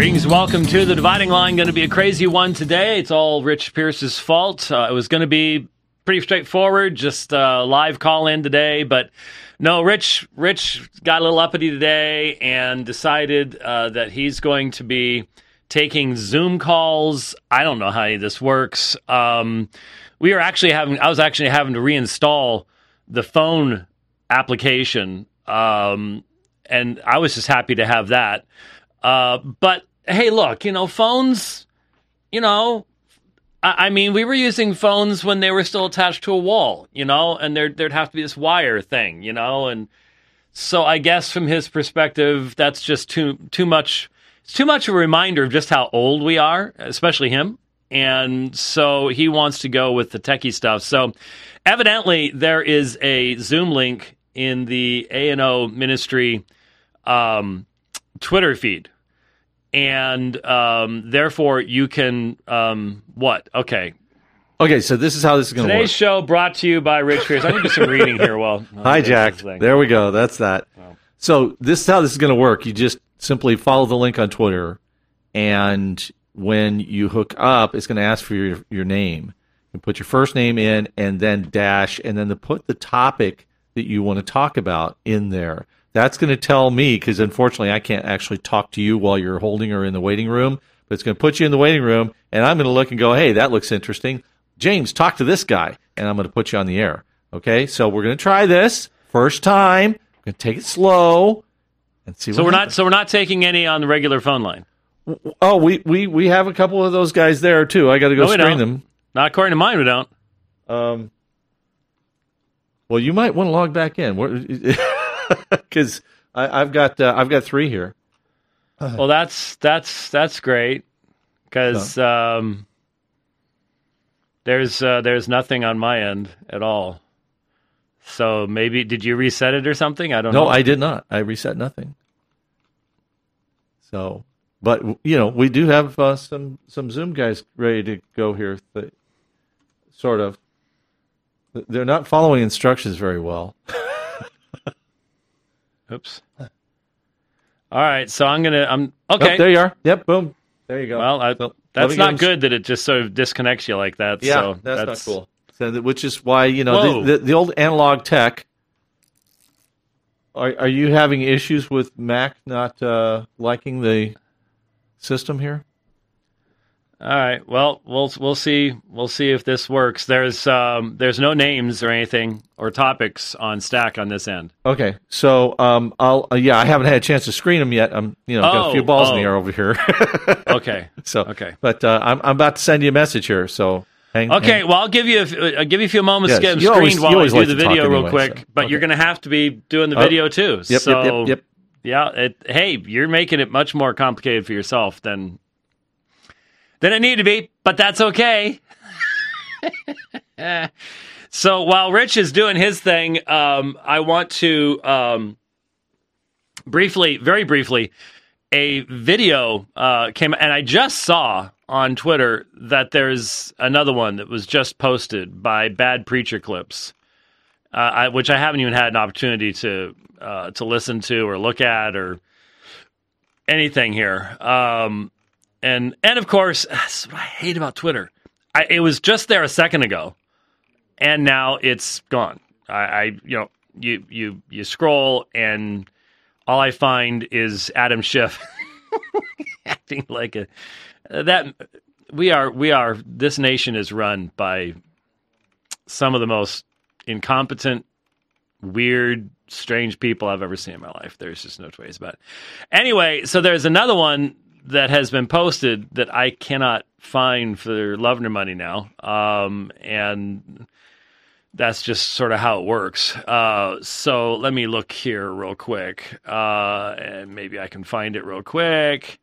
Greetings, welcome to The Dividing Line. Going to be a crazy one today. It's all Rich Pierce's fault. It was going to be pretty straightforward, just a live call-in today. But no, Rich got a little uppity today and decided that he's going to be taking Zoom calls. I don't know how any of this works. I was actually having to reinstall the phone application, and I was just happy to have that. But hey, look, phones, I mean, we were using phones when they were still attached to a wall, and there'd have to be this wire thing, and so I guess from his perspective, that's just too much. It's too much of a reminder of just how old we are, especially him. And so he wants to go with the techie stuff. So evidently there is a Zoom link in the A&O Ministry Twitter feed. And therefore you can, what? Okay, so this is how this is going to work. Today's show brought to you by Rich Pierce. I need to do some reading here. Hijacked. There we go. That's that. Wow. So this is how this is going to work. You just simply follow the link on Twitter, and when you hook up, it's going to ask for your name. You put your first name in, and then dash, and then put the topic that you want to talk about in there. That's going to tell me, because unfortunately I can't actually talk to you while you're holding her in the waiting room, but it's going to put you in the waiting room, and I'm going to look and go, hey, that looks interesting. James, talk to this guy, and I'm going to put you on the air. Okay, so we're going to try this first time. We're going to take it slow and see. So we're not taking any on the regular phone line. Oh, we have a couple of those guys there too. I got to go screen them. Not according to mine, we don't. Well, you might want to log back in. Because I've got 3 here. Well, that's great. Because there's nothing on my end at all. So maybe did you reset it or something? I don't know. No, I did not. I reset nothing. So, but we do have some Zoom guys ready to go here. Sort of. They're not following instructions very well. Oops. All right, so I'm okay. Oh, there you are. Yep, boom. There you go. Well, that's not good that it just sort of disconnects you like that. Yeah, so that's not cool. So, which is why the old analog tech. Are you having issues with Mac not liking the system here? All right. Well, we'll see. We'll see if this works. There's no names or anything or topics on Stack on this end. Okay. So I haven't had a chance to screen them yet. I'm got a few balls in the air over here. Okay. Okay. But I'm about to send you a message here. So hang. Well, I'll give you a few moments to get them screened while I do the video real quick. But you're going to have to be doing the video too. Yep. Yeah. Hey, you're making it much more complicated for yourself than it needed to be, but that's okay. So while Rich is doing his thing, I want to very briefly, a video came, and I just saw on Twitter that there's another one that was just posted by Bad Preacher Clips, which I haven't even had an opportunity to listen to or look at or anything here. And of course, that's what I hate about Twitter. It was just there a second ago, and now it's gone. You scroll, and all I find is Adam Schiff acting like this nation is run by some of the most incompetent, weird, strange people I've ever seen in my life. There's just no two ways about it. Anyway, so there's another one that has been posted that I cannot find for love nor money now. And that's just sort of how it works. So let me look here real quick. And maybe I can find it real quick.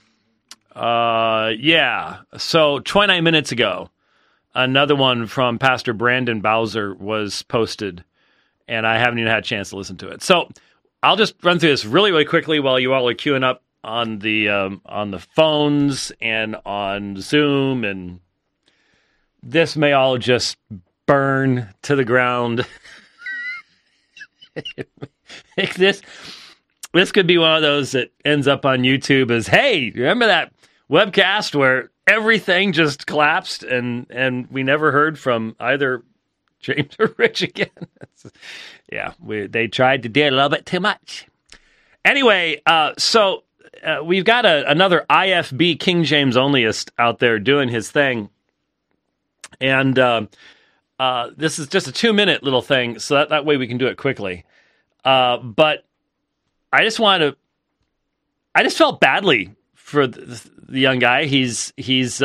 Yeah. So 29 minutes ago, another one from Pastor Brandon Bowser was posted, and I haven't even had a chance to listen to it. So I'll just run through this really, really quickly while you all are queuing up on the phones and on Zoom, and this may all just burn to the ground. this could be one of those that ends up on YouTube as, hey, remember that webcast where everything just collapsed and we never heard from either James or Rich again? Yeah, they tried to do a little bit too much. Anyway, so we've got another IFB King James onlyist out there doing his thing. And this is just a 2-minute little thing, so that way we can do it quickly. But I just felt badly for the young guy. He does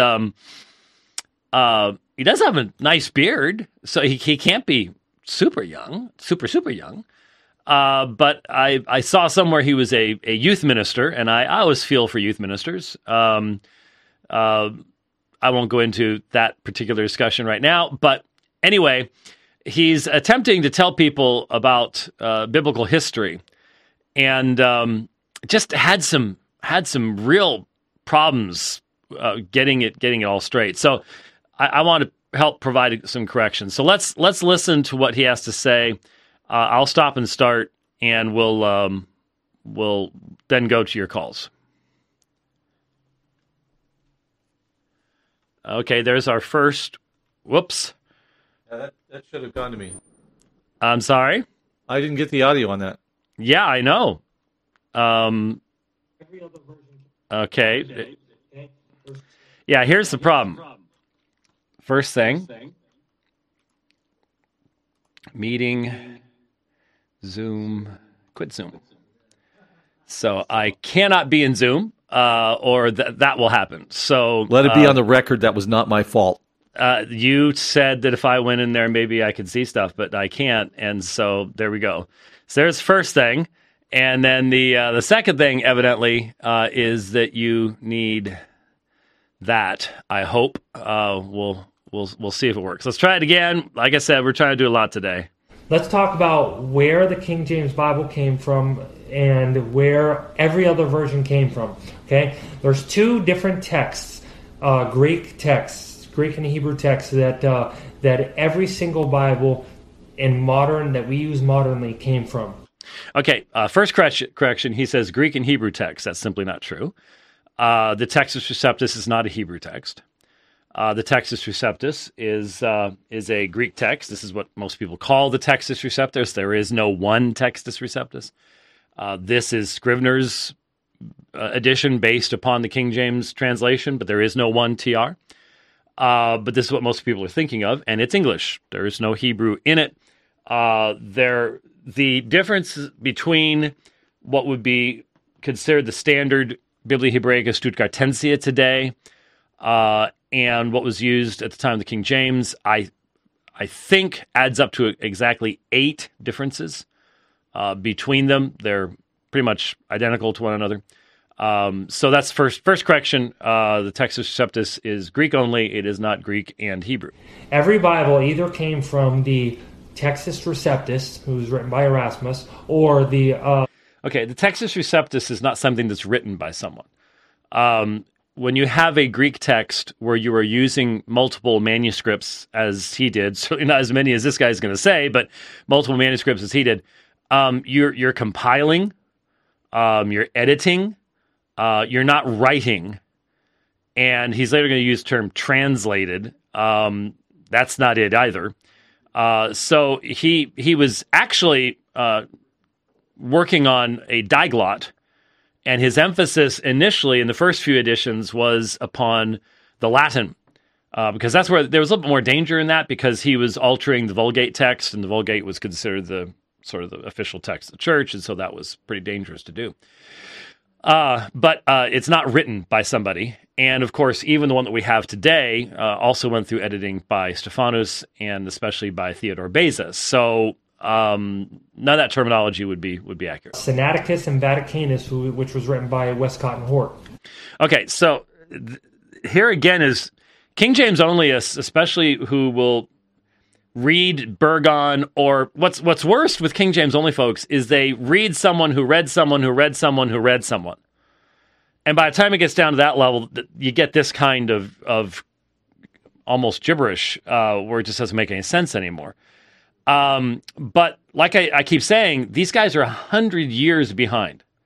have a nice beard, so he can't be super young. But I saw somewhere he was a youth minister, and I always feel for youth ministers. I won't go into that particular discussion right now, but anyway, he's attempting to tell people about biblical history, and just had some real problems getting it all straight. So I want to help provide some corrections. So let's listen to what he has to say. I'll stop and start, and we'll then go to your calls. Okay, there's our first. Whoops. That should have gone to me. I'm sorry? I didn't get the audio on that. Yeah, I know. Okay. Yeah, here's the problem. First thing. Meeting. Zoom. Quit Zoom. So I cannot be in Zoom, or that will happen. So let it be on the record that was not my fault. You said that if I went in there, maybe I could see stuff, but I can't, and so there we go. So there's the first thing, and then the second thing, evidently, is that you need that. I hope we'll see if it works. Let's try it again. Like I said, we're trying to do a lot today. Let's talk about where the King James Bible came from and where every other version came from. Okay, there's two different texts, Greek and Hebrew texts that every single Bible that we use modernly came from. Okay, first correction. He says Greek and Hebrew text. That's simply not true. The Textus Receptus is not a Hebrew text. The Textus Receptus is a Greek text. This is what most people call the Textus Receptus. There is no one Textus Receptus. This is Scrivener's edition based upon the King James translation, but there is no one TR. But this is what most people are thinking of, and it's English. There is no Hebrew in it. The difference between what would be considered the standard Biblia Hebraica Stuttgartensia today and what was used at the time of the King James, I think adds up to exactly 8 differences between them. They're pretty much identical to one another. So that's first correction. The Textus Receptus is Greek only. It is not Greek and Hebrew. Every Bible either came from the Textus Receptus, who was written by Erasmus, or the... Okay, the Textus Receptus is not something that's written by someone. When you have a Greek text where you are using multiple manuscripts, as he did, certainly not as many as this guy's going to say, but multiple manuscripts as he did, you're compiling, you're editing, you're not writing, and he's later going to use the term translated. That's not it either. So he was actually working on a diglot, and his emphasis initially in the first few editions was upon the Latin, because that's where there was a little bit more danger in that, because he was altering the Vulgate text, and the Vulgate was considered the sort of the official text of the church, and so that was pretty dangerous to do. But it's not written by somebody. And of course, even the one that we have today also went through editing by Stephanus and especially by Theodore Beza. So none of that terminology would be accurate. Sinaiticus and Vaticanus, which was written by Westcott and Hort. Okay, so here again is King James onlyists, especially who will read Burgon, or what's worst with King James only folks is they read someone who read someone who read someone who read someone. And by the time it gets down to that level, you get this kind of almost gibberish where it just doesn't make any sense anymore. But like I keep saying, these guys are 100 years behind.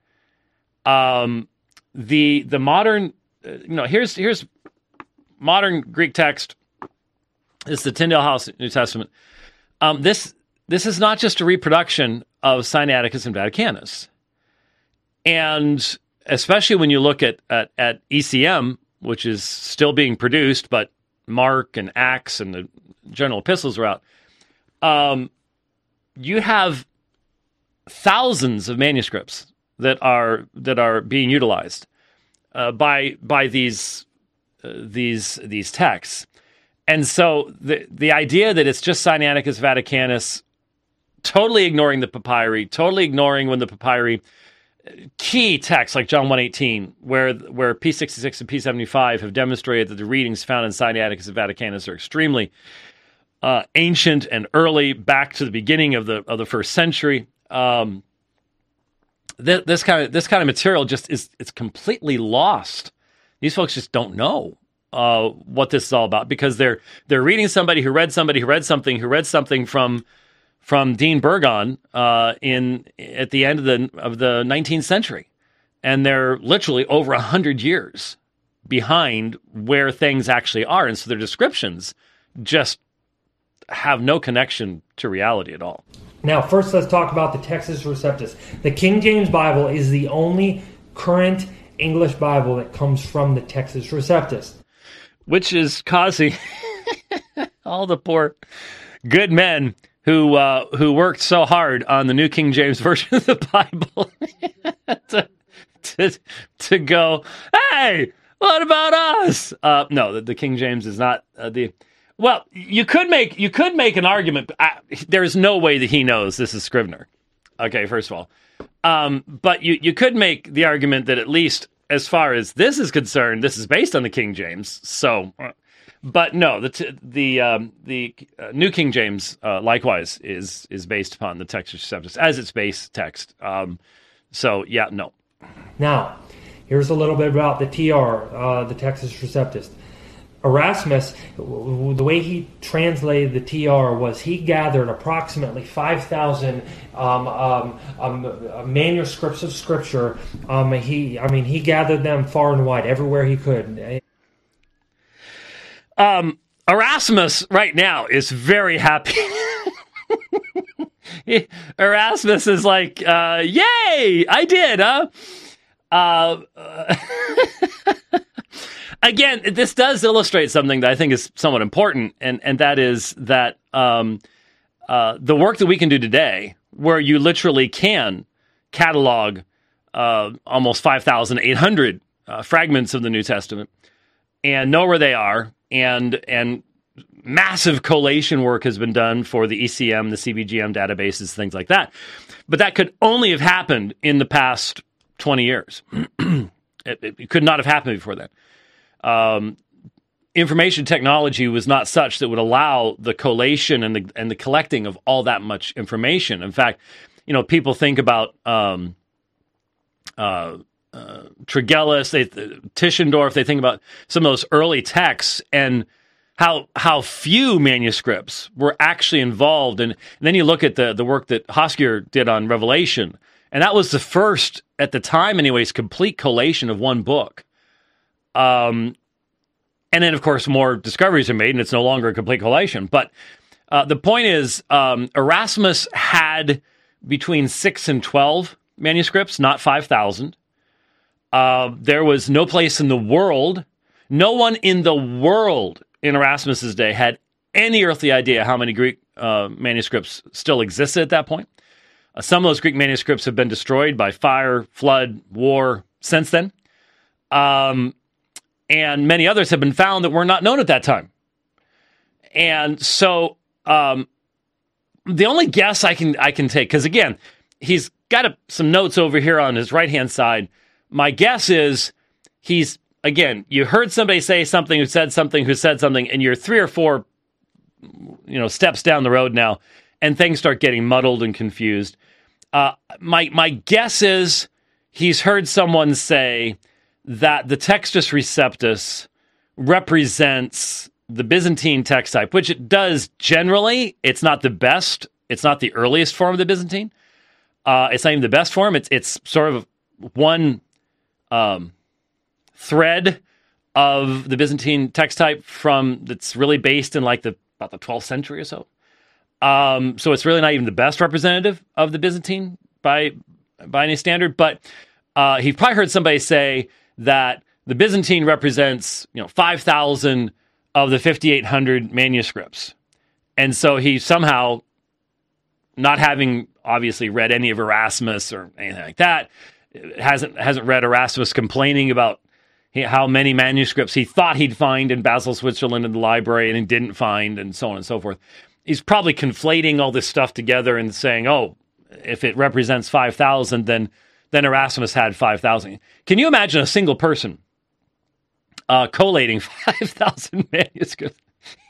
The modern, here's modern Greek text. It's the Tyndale House New Testament. This is not just a reproduction of Sinaiticus and Vaticanus. And especially when you look at ECM, which is still being produced, but Mark and Acts and the general epistles are out, you have thousands of manuscripts that are being utilized by these texts. And so the idea that it's just Sinaiticus Vaticanus, totally ignoring the papyri, totally ignoring when the papyri, key texts like John 1:18, where P66 and P75 have demonstrated that the readings found in Sinaiticus and Vaticanus are extremely ancient and early, back to the beginning of the first century. This kind of material just it's completely lost. These folks just don't know what this is all about, because they're reading somebody who read something from Dean Burgon at the end of the 19th century, and they're literally over 100 years behind where things actually are, and so their descriptions just have no connection to reality at all. Now, first, let's talk about the Textus Receptus. The King James Bible is the only current English Bible that comes from the Textus Receptus, which is causing all the poor good men who worked so hard on the New King James Version of the Bible to go, hey, what about us? No, the King James is not the. Well, you could make an argument. There's no way that he knows this is Scrivener. Okay, first of all, but you could make the argument that at least as far as this is concerned, this is based on the King James. So, but no, the New King James likewise is based upon the Textus Receptus as its base text. So yeah, no. Now, here's a little bit about the TR, the Textus Receptus. Erasmus, the way he translated the TR was he gathered approximately 5,000 manuscripts of Scripture. He gathered them far and wide, everywhere he could. Erasmus right now is very happy. Erasmus is like, yay, I did, huh? Again, this does illustrate something that I think is somewhat important, and that is that the work that we can do today, where you literally can catalog almost 5,800 fragments of the New Testament and know where they are, and massive collation work has been done for the ECM, the CVGM databases, things like that. But that could only have happened in the past 20 years. It could not have happened before then. Information technology was not such that would allow the collation and the collecting of all that much information. In fact, people think about Tregelles, Tischendorf. They think about some of those early texts and how few manuscripts were actually involved. And then you look at the work that Hoskier did on Revelation, and that was the first, at the time anyways, complete collation of one book. And then, of course, more discoveries are made, and it's no longer a complete collation. But the point is, Erasmus had between 6 and 12 manuscripts, not 5,000. There was no place in the world, no one in the world in Erasmus's day had any earthly idea how many Greek manuscripts still existed at that point. Some of those Greek manuscripts have been destroyed by fire, flood, war since then. And many others have been found that were not known at that time. And so the only guess I can take, because again, he's got some notes over here on his right-hand side. My guess is you heard somebody say something, who said something, and you're 3 or 4 steps down the road now, and things start getting muddled and confused. My guess is he's heard someone say that the Textus Receptus represents the Byzantine text type, which it does generally. It's not the best. It's not the earliest form of the Byzantine. It's not even the best form. It's sort of one thread of the Byzantine text type that's really based in like about the 12th century or so. So it's really not even the best representative of the Byzantine by any standard. But he probably heard somebody say that the Byzantine represents 5,000 of the 5,800 manuscripts, and so he somehow, not having obviously read any of Erasmus or anything like that, hasn't read Erasmus complaining about how many manuscripts he thought he'd find in Basel, Switzerland in the library and he didn't find, and so on and so forth. He's probably conflating all this stuff together and saying, oh, if it represents 5,000, then Erasmus had 5,000. Can you imagine a single person collating 5,000 manuscripts?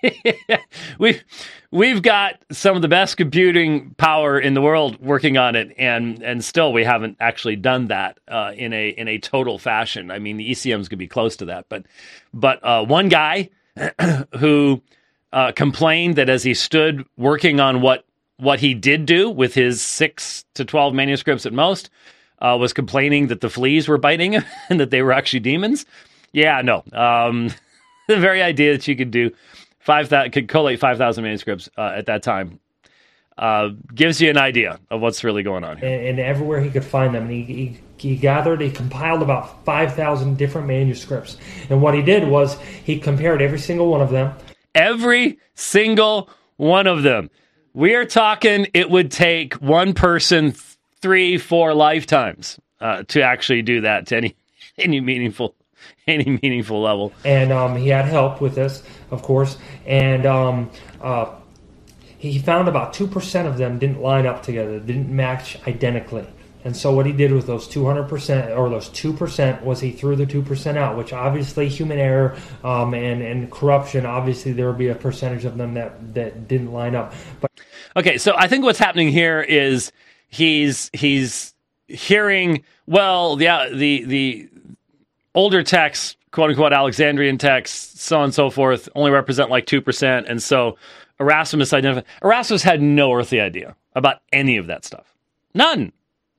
We've got some of the best computing power in the world working on it, and still we haven't actually done that in a total fashion. I mean, the ECM's could be close to that, but one guy who complained that as he stood working on what he did do with his 6 to 12 manuscripts at most, was complaining that the fleas were biting him and that they were actually demons. Yeah, no. The very idea that you could do could collate 5,000 manuscripts at that time gives you an idea of what's really going on here. And everywhere he could find them, and he compiled about 5,000 different manuscripts. And what he did was he compared every single one of them. Every single one of them. We are talking it would take one person 3-4 lifetimes to actually do that to any meaningful level. And he had help with this, of course. And he found about 2% of them didn't line up together, didn't match identically. And so what he did with those 200%, or those 2%, was he threw the 2% out, which obviously human error and corruption, obviously there would be a percentage of them that didn't line up. But okay, so I think what's happening here is he's hearing, well, the older texts, quote-unquote Alexandrian texts, so on and so forth, only represent like 2%, and so Erasmus had no earthly idea about any of that stuff. None.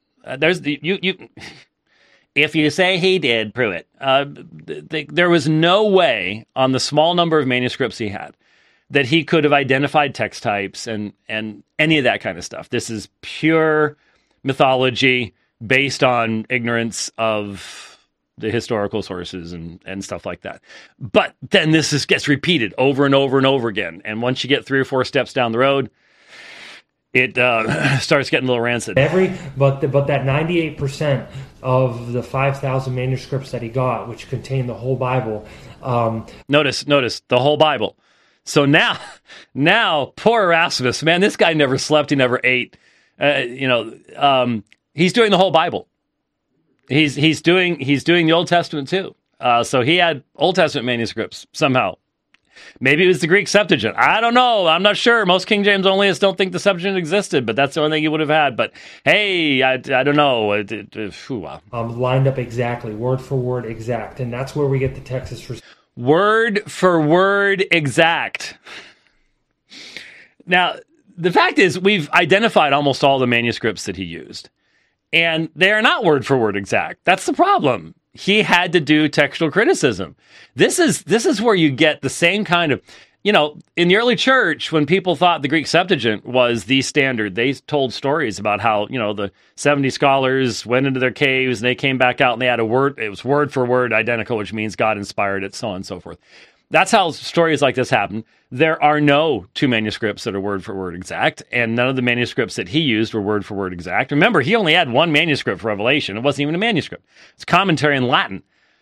If you say he did, prove it. There was no way on the small number of manuscripts he had that he could have identified text types and any of that kind of stuff. This is pure mythology based on ignorance of the historical sources and stuff like that. But then this gets repeated over and over and over again. And once you get 3 or 4 steps down the road, it starts getting a little rancid. But that 98% of the 5,000 manuscripts that he got, which contained the whole Bible. Notice the whole Bible. So now, poor Erasmus, man, this guy never slept, he never ate. He's doing the whole Bible. He's doing the Old Testament too. So he had Old Testament manuscripts somehow. Maybe it was the Greek Septuagint. I don't know. I'm not sure. Most King James onlyists don't think the Septuagint existed, but that's the only thing he would have had. But hey, I don't know. Lined up exactly, word for word exact, and that's where we get the Texas for word for word exact. Now, the fact is, we've identified almost all the manuscripts that he used, and they are not word for word exact. That's the problem. He had to do textual criticism. This is where you get the same kind of, in the early church, when people thought the Greek Septuagint was the standard, they told stories about how, the 70 scholars went into their caves and they came back out and they had a word, it was word for word identical, which means God inspired it, so on and so forth. That's how stories like this happen. There are no 2 manuscripts that are word for word exact, and none of the manuscripts that he used were word for word exact. Remember, he only had 1 manuscript for Revelation. It wasn't even a manuscript. It's commentary in Latin.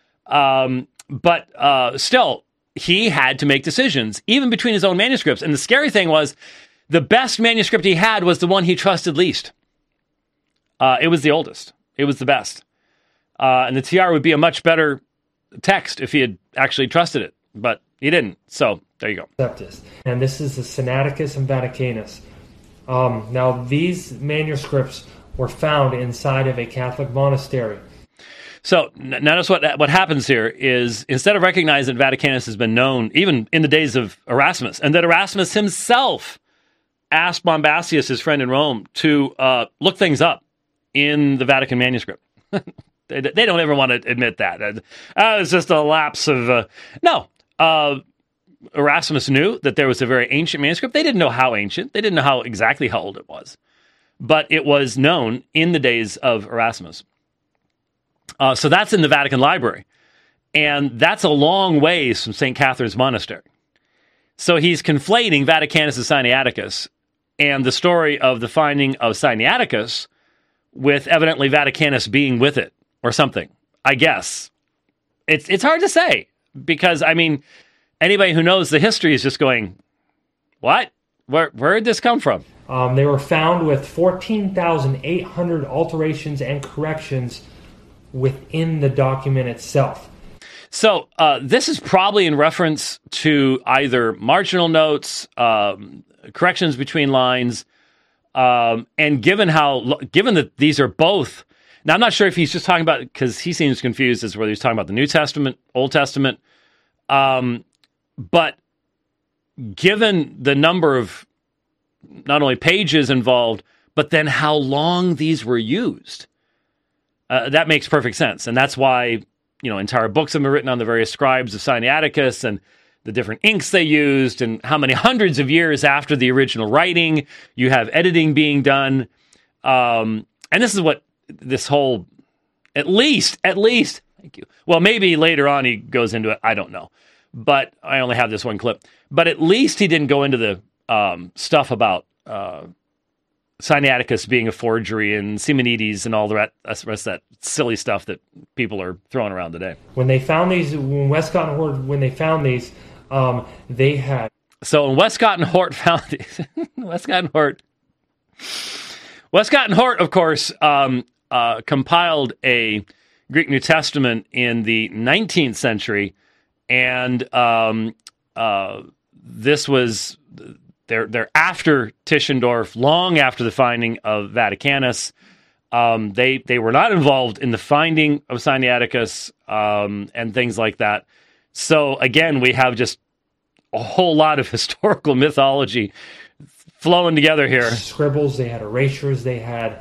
But still, he had to make decisions, even between his own manuscripts. And the scary thing was, the best manuscript he had was the one he trusted least. It was the oldest. It was the best. And the TR would be a much better text if he had actually trusted it. But he didn't. So there you go. And this is the Sinaiticus and Vaticanus. Now, these manuscripts were found inside of a Catholic monastery. So notice what happens here is, instead of recognizing that Vaticanus has been known even in the days of Erasmus, and that Erasmus himself asked Bombasius, his friend in Rome, to look things up in the Vatican manuscript. They don't ever want to admit that. It's just a lapse of no. Erasmus knew that there was a very ancient manuscript. They didn't know how ancient. They didn't know how exactly how old it was, but it was known in the days of Erasmus. So that's in the Vatican Library, and that's a long ways from St. Catherine's Monastery. So he's conflating Vaticanus and Sinaiticus and the story of the finding of Sinaiticus with evidently Vaticanus being with it or something. I guess it's hard to say because I mean. Anybody who knows the history is just going, what? Where did this come from? They were found with 14,800 alterations and corrections within the document itself. So this is probably in reference to either marginal notes, corrections between lines, and given that these are both. Now, I'm not sure if he's just talking about, because he seems confused as to whether he's talking about the New Testament, Old Testament. But given the number of not only pages involved, but then how long these were used, that makes perfect sense. And that's why, entire books have been written on the various scribes of Sinaiticus and the different inks they used and how many hundreds of years after the original writing you have editing being done. And this is what this whole, at least, thank you. Well, maybe later on he goes into it. I don't know. But I only have this one clip. But at least he didn't go into the stuff about Sinaiticus being a forgery and Simonides and all the rest of that silly stuff that people are throwing around today. When they found these, when Westcott and Hort, when they found these, they had. So when Westcott and Hort found these, Westcott and Hort, of course, compiled a Greek New Testament in the 19th century. And this was they're after Tischendorf, long after the finding of Vaticanus. They were not involved in the finding of Sinaiticus and things like that. So again, we have just a whole lot of historical mythology flowing together here. Scribbles, they had erasures, they had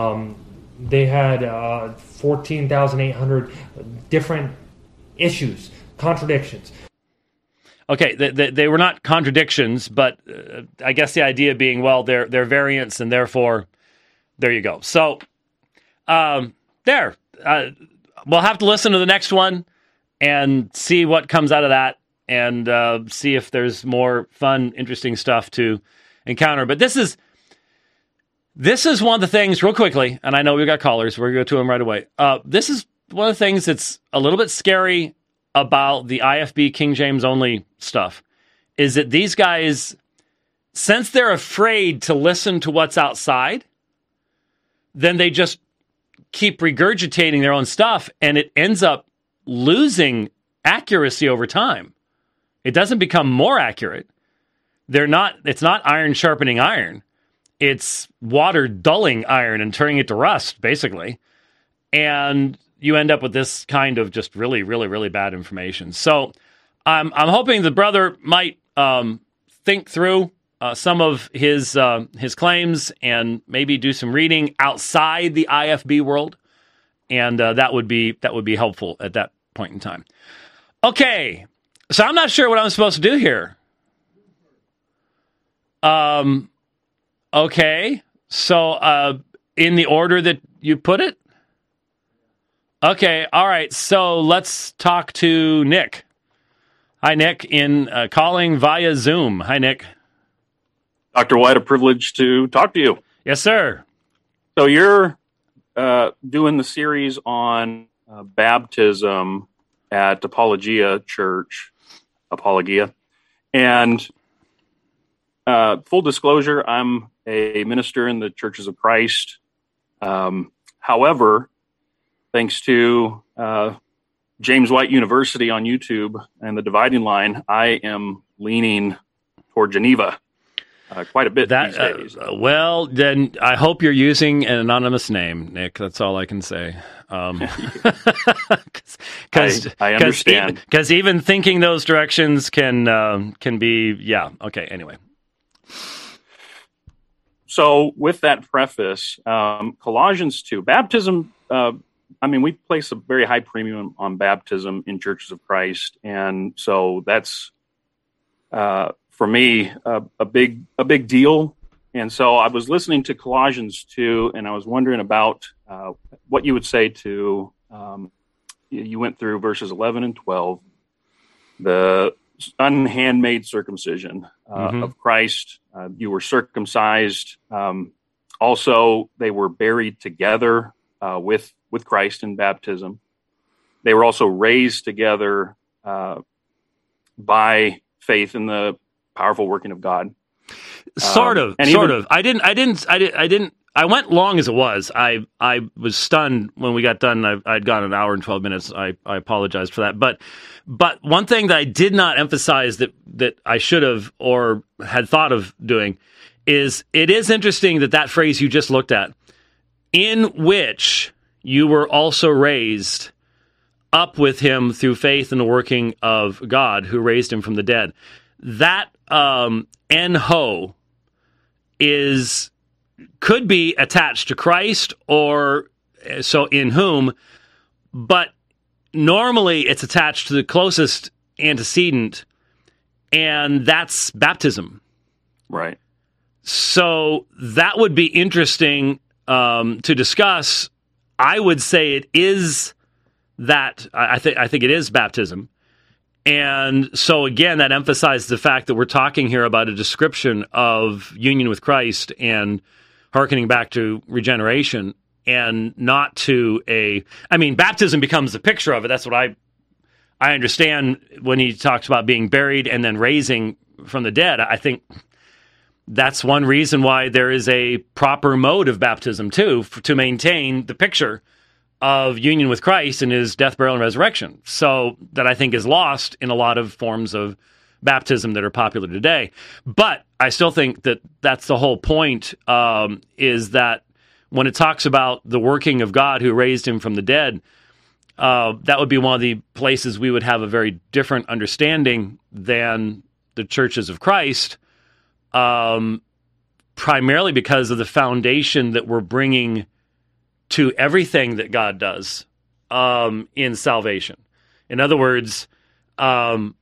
14,800 different issues. Contradictions. Okay, they were not contradictions, but I guess the idea being, well, they're variants, and therefore, there you go. So, we'll have to listen to the next one and see what comes out of that, and see if there's more fun, interesting stuff to encounter. But this is one of the things, real quickly, and I know we've got callers. We're going to go to them right away. This is one of the things that's a little bit scary about the IFB King James only stuff, is that these guys, since they're afraid to listen to what's outside, then they just keep regurgitating their own stuff, and it ends up losing accuracy over time. It doesn't become more accurate. It's not iron sharpening iron. It's water dulling iron and turning it to rust, basically. And you end up with this kind of just really, really, really bad information. So I'm hoping the brother might think through some of his claims and maybe do some reading outside the IFB world, and that would be helpful at that point in time. Okay, so I'm not sure what I'm supposed to do here. Okay, so in the order that you put it. Okay, all right, so let's talk to Nick. Hi, Nick, calling via Zoom. Hi, Nick. Dr. White, a privilege to talk to you. Yes, sir. So you're doing the series on baptism at Apologia Church, Apologia. And full disclosure, I'm a minister in the Churches of Christ. However, thanks to James White University on YouTube and the Dividing Line, I am leaning toward Geneva quite a bit these days. Well, then I hope you're using an anonymous name, Nick. That's all I can say. I understand. Because even thinking those directions can be, yeah. Okay, anyway. So with that preface, Colossians 2, baptism we place a very high premium on baptism in Churches of Christ, and so that's for me a big deal. And so I was listening to Colossians 2, and I was wondering about what you would say to. You went through verses 11 and 12, the unhandmade circumcision of Christ. You were circumcised. Also, they were buried together with Christ in baptism. They were also raised together by faith in the powerful working of God. Sort of. I didn't. I went long as it was. I was stunned when we got done. I'd gone an hour and 12 minutes. I apologized for that. But one thing that I did not emphasize that I should have or had thought of doing is it is interesting that phrase you just looked at, in which you were also raised up with him through faith in the working of God who raised him from the dead. That en ho could be attached to Christ or so in whom, but normally it's attached to the closest antecedent, and that's baptism. Right. So that would be interesting to discuss. I would say it is that. I think it is baptism. And so again, that emphasizes the fact that we're talking here about a description of union with Christ and hearkening back to regeneration, and not to baptism becomes the picture of it. That's what I understand when he talks about being buried and then raising from the dead. I think that's one reason why there is a proper mode of baptism too, to maintain the picture of union with Christ and his death, burial, and resurrection. So that I think is lost in a lot of forms of baptism that are popular today. But I still think that that's the whole point, is that when it talks about the working of God who raised him from the dead, that would be one of the places we would have a very different understanding than the Churches of Christ, primarily because of the foundation that we're bringing to everything that God does in salvation. In other words, I'm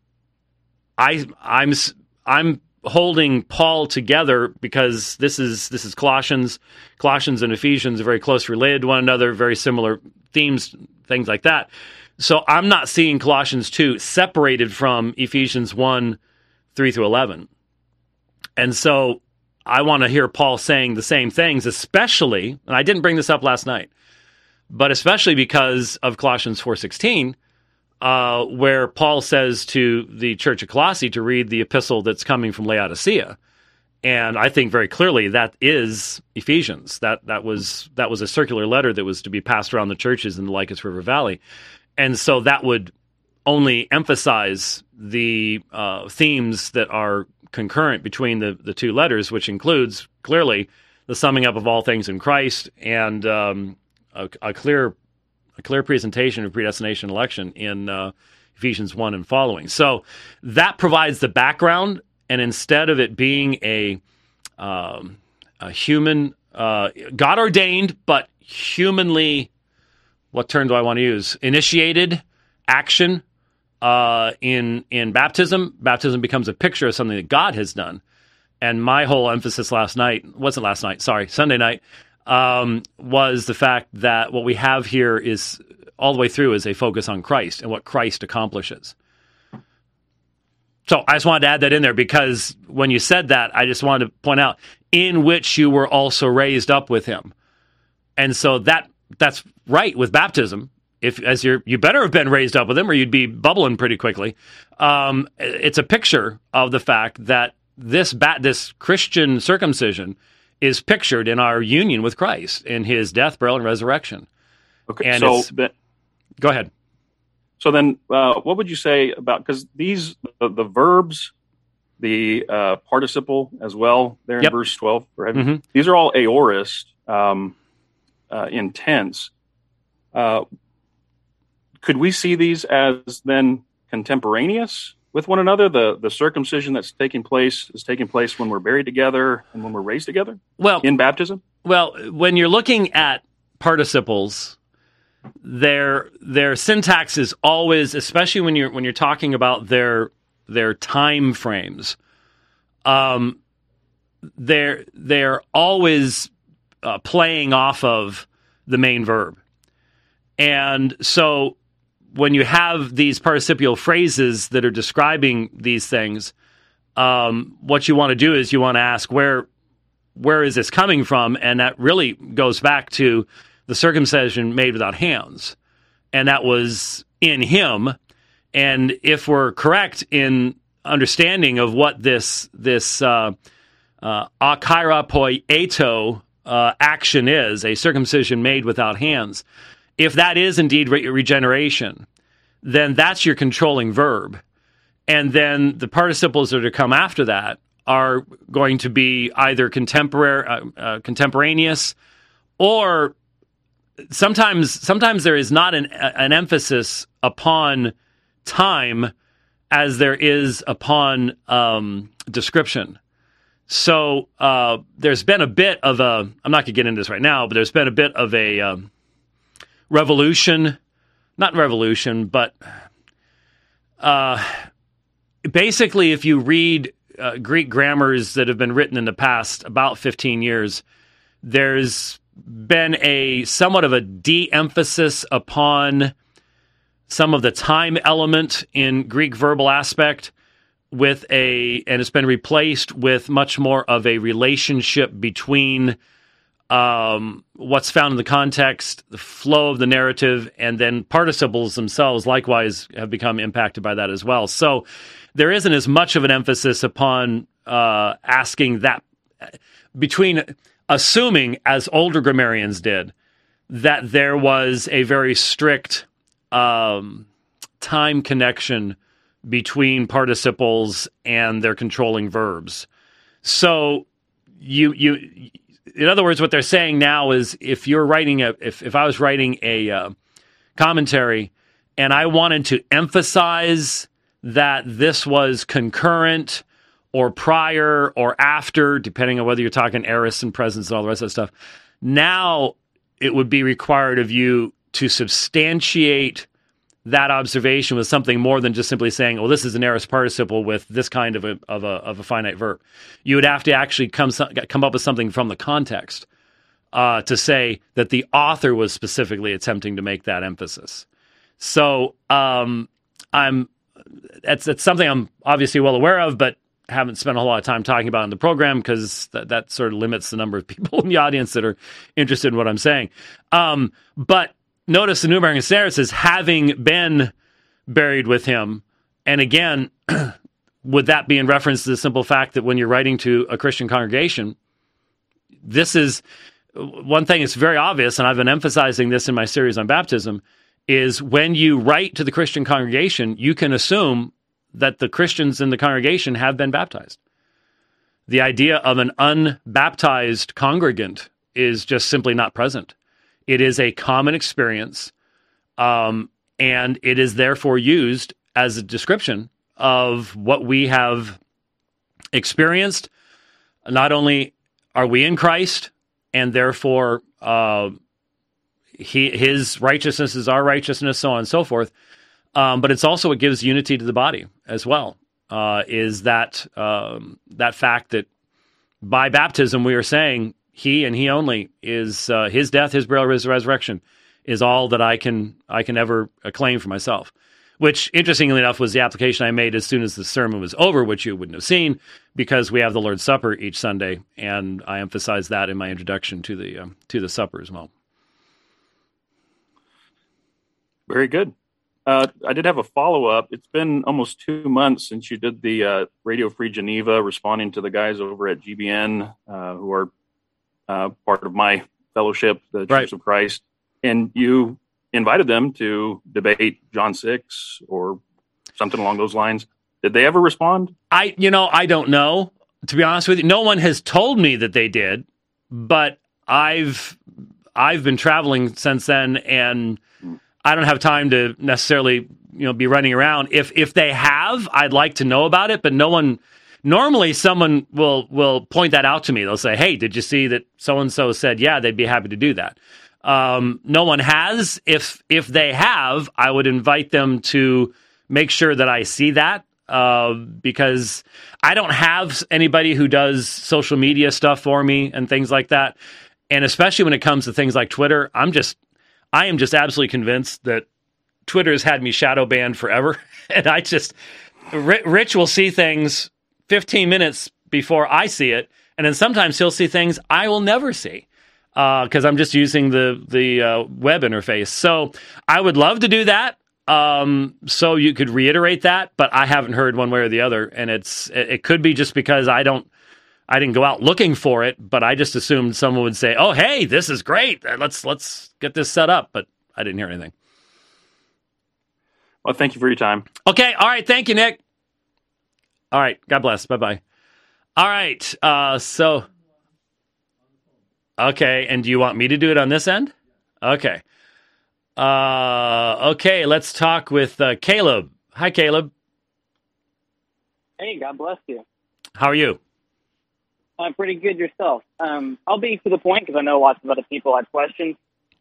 holding Paul together because this is Colossians. Colossians and Ephesians are very closely related to one another, very similar themes, things like that. So I'm not seeing Colossians 2 separated from Ephesians 1, 3 through 11. And so I want to hear Paul saying the same things, especially, and I didn't bring this up last night, but especially because of Colossians 4:16, where Paul says to the church of Colossae to read the epistle that's coming from Laodicea. And I think very clearly that is Ephesians. That was a circular letter that was to be passed around the churches in the Lycus River Valley. And so that would only emphasize the themes that are concurrent between the two letters, which includes clearly the summing up of all things in Christ and a clear presentation of predestination and election in Ephesians 1 and following. So that provides the background, and instead of it being a human, God-ordained, but humanly, what term do I want to use? Initiated action in baptism. Baptism becomes a picture of something that God has done. And my whole emphasis Sunday night, was the fact that what we have here is all the way through is a focus on Christ and what Christ accomplishes. So I just wanted to add that in there because when you said that, I just wanted to point out in which you were also raised up with him. And so that's right with baptism. You better have been raised up with him or you'd be bubbling pretty quickly. It's a picture of the fact that this Christian circumcision is pictured in our union with Christ in his death, burial, and resurrection. Okay, and go ahead. So then, what would you say about, because the verbs, the participle as well, there in verse 12, right? These are all aorist in tense. Could we see these as then contemporaneous with one another? The circumcision that's taking place is taking place when we're buried together and when we're raised together? Well, in baptism? Well, when you're looking at participles, their syntax is always, especially when you're talking about their time frames, they're always playing off of the main verb. And so when you have these participial phrases that are describing these things, what you want to do is you want to ask where is this coming from? And that really goes back to the circumcision made without hands. And that was in him. And if we're correct in understanding of what this akairapoieto action is, a circumcision made without hands, if that is indeed regeneration, then that's your controlling verb. And then the participles that are to come after that are going to be either contemporaneous, or sometimes there is not an emphasis upon time as there is upon description. So there's been a bit of a, I'm not going to get into this right now, but there's been a bit of a not revolution, but basically if you read Greek grammars that have been written in the past about 15 years, there's been a somewhat of a de-emphasis upon some of the time element in Greek verbal aspect and it's been replaced with much more of a relationship between what's found in the context, the flow of the narrative, and then participles themselves likewise have become impacted by that as well. So there isn't as much of an emphasis upon asking that, between assuming, as older grammarians did, that there was a very strict time connection between participles and their controlling verbs. So in other words, what they're saying now is if I was writing a commentary and I wanted to emphasize that this was concurrent or prior or after, depending on whether you're talking aorist and presence and all the rest of that stuff, now it would be required of you to substantiate that observation with something more than just simply saying, "Oh, this is an aorist participle with this kind of a finite verb." You would have to actually come up with something from the context to say that the author was specifically attempting to make that emphasis. So that's something I'm obviously well aware of, but haven't spent a whole lot of time talking about in the program because that sort of limits the number of people in the audience that are interested in what I'm saying. But notice the New American Standard says, having been buried with him. And again, would that be in reference to the simple fact that when you're writing to a Christian congregation, this is one thing that's very obvious, and I've been emphasizing this in my series on baptism, is when you write to the Christian congregation, you can assume that the Christians in the congregation have been baptized. The idea of an unbaptized congregant is just simply not present. It is a common experience, and it is therefore used as a description of what we have experienced. Not only are we in Christ, and therefore his righteousness is our righteousness, so on and so forth, but it's also what gives unity to the body as well, is that fact that by baptism we are saying, he and he only is his death, his burial, his resurrection is all that I can ever claim for myself. Which, interestingly enough, was the application I made as soon as the sermon was over, which you wouldn't have seen because we have the Lord's Supper each Sunday, and I emphasized that in my introduction to the supper as well. Very good. I did have a follow-up. It's been almost 2 months since you did the Radio Free Geneva, responding to the guys over at GBN who are part of my fellowship, the Church of Christ, and you invited them to debate John 6 or something along those lines. Did they ever respond? I don't know, to be honest with you. No one has told me that they did, but I've been traveling since then, and I don't have time to necessarily be running around. If they have, I'd like to know about it, but no one. Normally, someone will point that out to me. They'll say, "Hey, did you see that so-and-so said?" Yeah, they'd be happy to do that. No one has. If they have, I would invite them to make sure that I see that, because I don't have anybody who does social media stuff for me and things like that. And especially when it comes to things like Twitter, I am just absolutely convinced that Twitter has had me shadow banned forever. And Rich will see things 15 minutes before I see it. And then sometimes he'll see things I will never see, because I'm just using the web interface. So I would love to do that. So you could reiterate that, but I haven't heard one way or the other. And it could be just because I didn't go out looking for it, but I just assumed someone would say, "Oh, hey, this is great. Let's get this set up." But I didn't hear anything. Well, thank you for your time. Okay. All right. Thank you, Nick. All right. God bless. Bye-bye. All right. Okay. And do you want me to do it on this end? Okay. Okay. Let's talk with Caleb. Hi, Caleb. Hey, God bless you. How are you? I'm pretty good yourself. I'll be to the point because I know lots of other people have questions.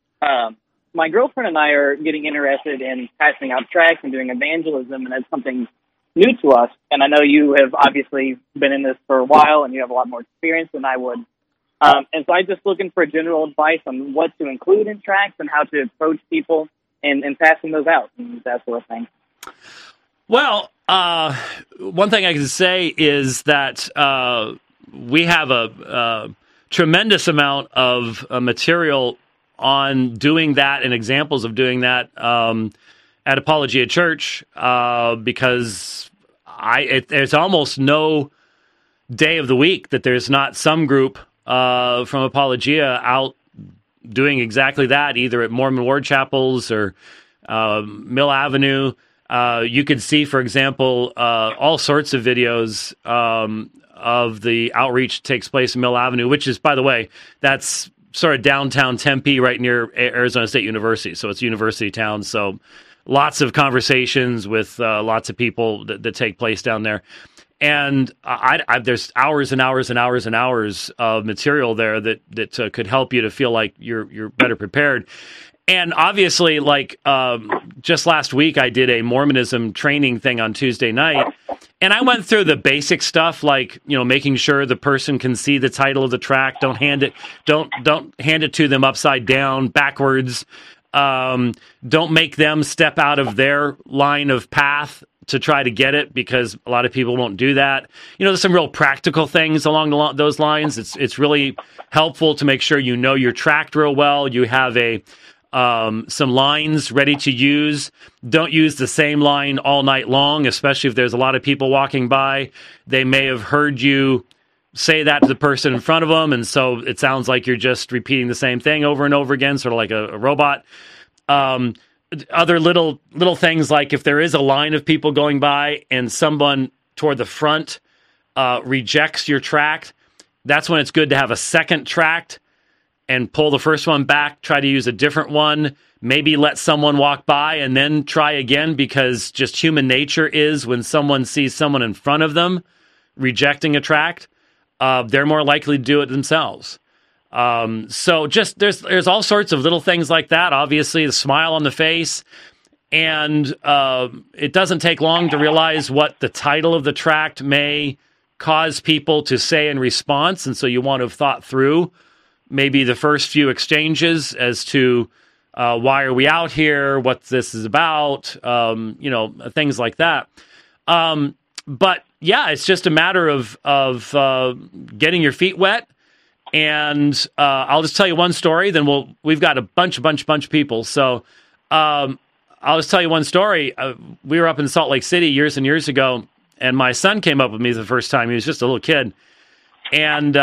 My girlfriend and I are getting interested in passing out tracts and doing evangelism, and that's something new to us. And I know you have obviously been in this for a while, and you have a lot more experience than I would. And so I'm just looking for general advice on what to include in tracts and how to approach people and passing those out and that sort of thing. Well, one thing I can say is that we have a tremendous amount of material on doing that and examples of doing that at Apologia Church, because there's almost no day of the week that there's not some group from Apologia out doing exactly that, either at Mormon Ward Chapels or Mill Avenue. You could see, for example, all sorts of videos of the outreach that takes place in Mill Avenue, which is, by the way, that's sort of downtown Tempe, right near Arizona State University. So it's university town. So lots of conversations with lots of people that take place down there. And there's hours and hours and hours and hours of material there that could help you to feel like you're better prepared. And obviously, like just last week, I did a Mormonism training thing on Tuesday night, and I went through the basic stuff, like making sure the person can see the title of the tract. Don't hand it to them upside down, backwards. Don't make them step out of their line of path to try to get it, because a lot of people won't do that. There's some real practical things along those lines. It's really helpful to make sure you know your tract real well. You have some lines ready to use. Don't use the same line all night long, especially if there's a lot of people walking by. They may have heard you say that to the person in front of them, and so it sounds like you're just repeating the same thing over and over again, sort of like a robot. Other little things, like if there is a line of people going by and someone toward the front rejects your tract, that's when it's good to have a second tract and pull the first one back, try to use a different one, maybe let someone walk by and then try again, because just human nature is when someone sees someone in front of them rejecting a tract, they're more likely to do it themselves. So just there's all sorts of little things like that. Obviously, the smile on the face, and it doesn't take long to realize what the title of the tract may cause people to say in response, and so you want to have thought through maybe the first few exchanges as to why are we out here, what this is about, things like that. But yeah, it's just a matter of getting your feet wet. And I'll just tell you one story. Then we've got a bunch of people. So I'll just tell you one story. We were up in Salt Lake City years and years ago, and my son came up with me the first time. He was just a little kid, and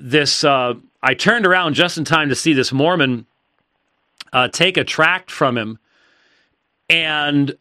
I turned around just in time to see this Mormon take a tract from him, and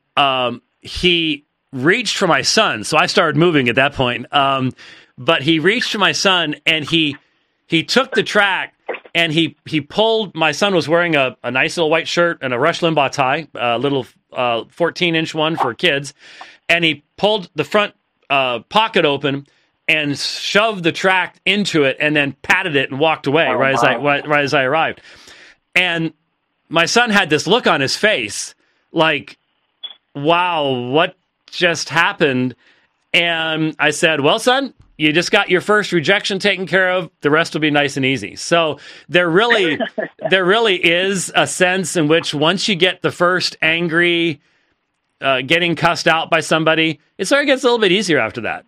he reached for my son. So I started moving at that point. But he reached for my son, and he took the tract, and he pulled. My son was wearing a nice little white shirt and a Rush Limbaugh tie, a little 14-inch one for kids, and he pulled the front pocket open and shoved the tract into it, and then patted it and walked away right as I arrived. And my son had this look on his face, like, wow, what just happened? And I said, well, son, you just got your first rejection taken care of. The rest will be nice and easy. So there really is a sense in which once you get the first angry, getting cussed out by somebody, it sort of gets a little bit easier after that.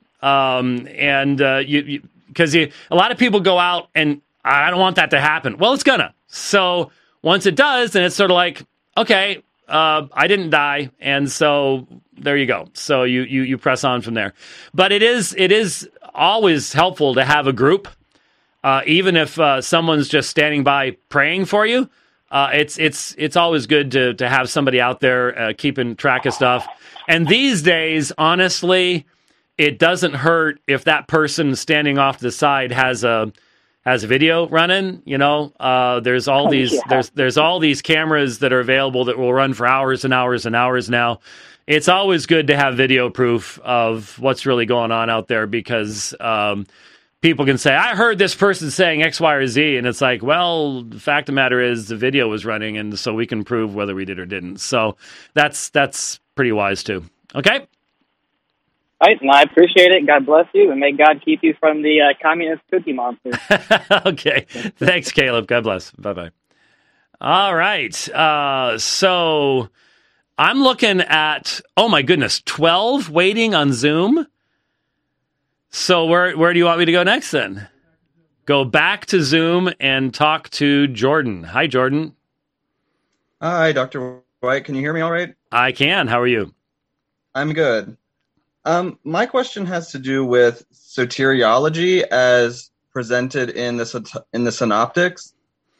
Because a lot of people go out and I don't want that to happen. Well, it's gonna. So once it does, then it's sort of like, okay, I didn't die, and so there you go. So you press on from there. But it is always helpful to have a group, even if someone's just standing by praying for you. It's always good to have somebody out there keeping track of stuff. And these days, honestly, it doesn't hurt if that person standing off to the side has a video running. There's all these there's all these cameras that are available that will run for hours and hours and hours now. It's always good to have video proof of what's really going on out there, because people can say, I heard this person saying X, Y, or Z, and it's like, well, the fact of the matter is the video was running, and so we can prove whether we did or didn't. So that's pretty wise too. Okay? All right, and I appreciate it. God bless you, and may God keep you from the communist cookie monster. Okay. Thanks, Caleb. God bless. Bye-bye. All right. So I'm looking at, oh my goodness, 12 waiting on Zoom. So where do you want me to go next then? Go back to Zoom and talk to Jordan. Hi, Jordan. Hi, Dr. White. Can you hear me all right? I can. How are you? I'm good. My question has to do with soteriology as presented in the Synoptics.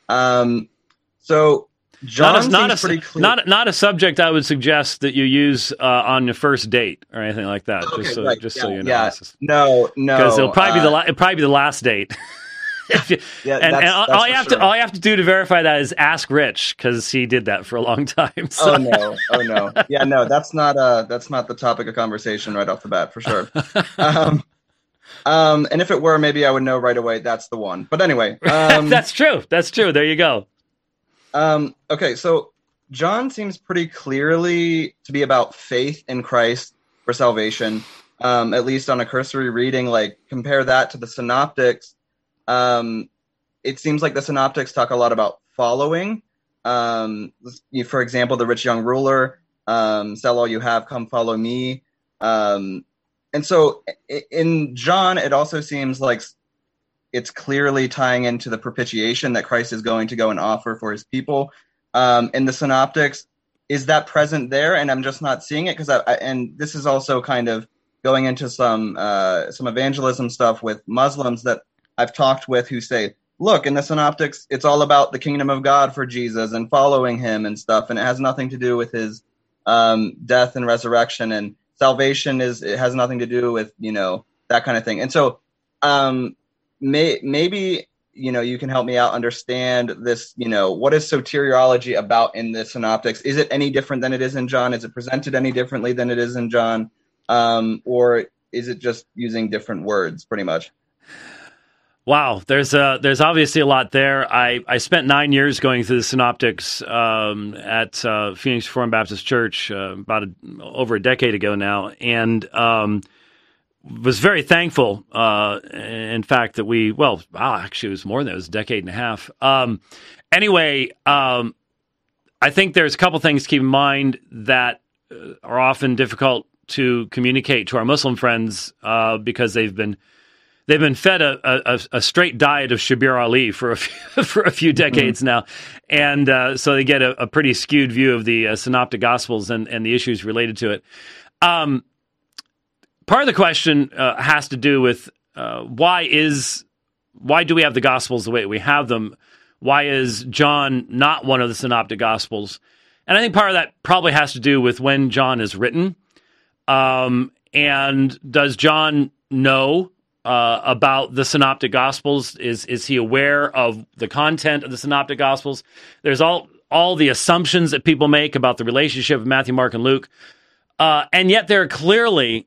So John seems pretty clear. Not a subject I would suggest that you use on your first date or anything like that. Okay, so you know. Yeah. No. Because it'll probably be the last date. All you have to do to verify that is ask Rich, because he did that for a long time. So. Oh no. Yeah, no, that's not the topic of conversation right off the bat for sure. And if it were, maybe I would know right away that's the one. But anyway, that's true. There you go. Okay, so John seems pretty clearly to be about faith in Christ for salvation. At least on a cursory reading, like compare that to the Synoptics. It seems like the Synoptics talk a lot about following. For example, the rich young ruler, sell all you have, come follow me. And so in John, it also seems like it's clearly tying into the propitiation that Christ is going to go and offer for his people. In the Synoptics, is that present there? And I'm just not seeing it, and this is also kind of going into some evangelism stuff with Muslims that I've talked with, who say, look, in the Synoptics, it's all about the kingdom of God for Jesus and following him and stuff, and it has nothing to do with his death and resurrection, and salvation it has nothing to do with, that kind of thing. And so maybe, you can help me out understand this, what is soteriology about in the Synoptics? Is it any different than it is in John? Is it presented any differently than it is in John? Or is it just using different words pretty much? Wow, there's obviously a lot there. I spent 9 years going through the Synoptics at Phoenix Reformed Baptist Church over a decade ago now, and was very thankful. In fact, that actually it was more than that. It was a decade and a half. Anyway, I think there's a couple things to keep in mind that are often difficult to communicate to our Muslim friends because they've been fed a straight diet of Shabir Ali for a few decades now, and so they get a pretty skewed view of the Synoptic Gospels and the issues related to it. Part of the question has to do with why do we have the Gospels the way we have them? Why is John not one of the Synoptic Gospels? And I think part of that probably has to do with when John is written. And does John know about the Synoptic Gospels? Is he aware of the content of the Synoptic Gospels? There's all the assumptions that people make about the relationship of Matthew, Mark, and Luke. And yet there are clearly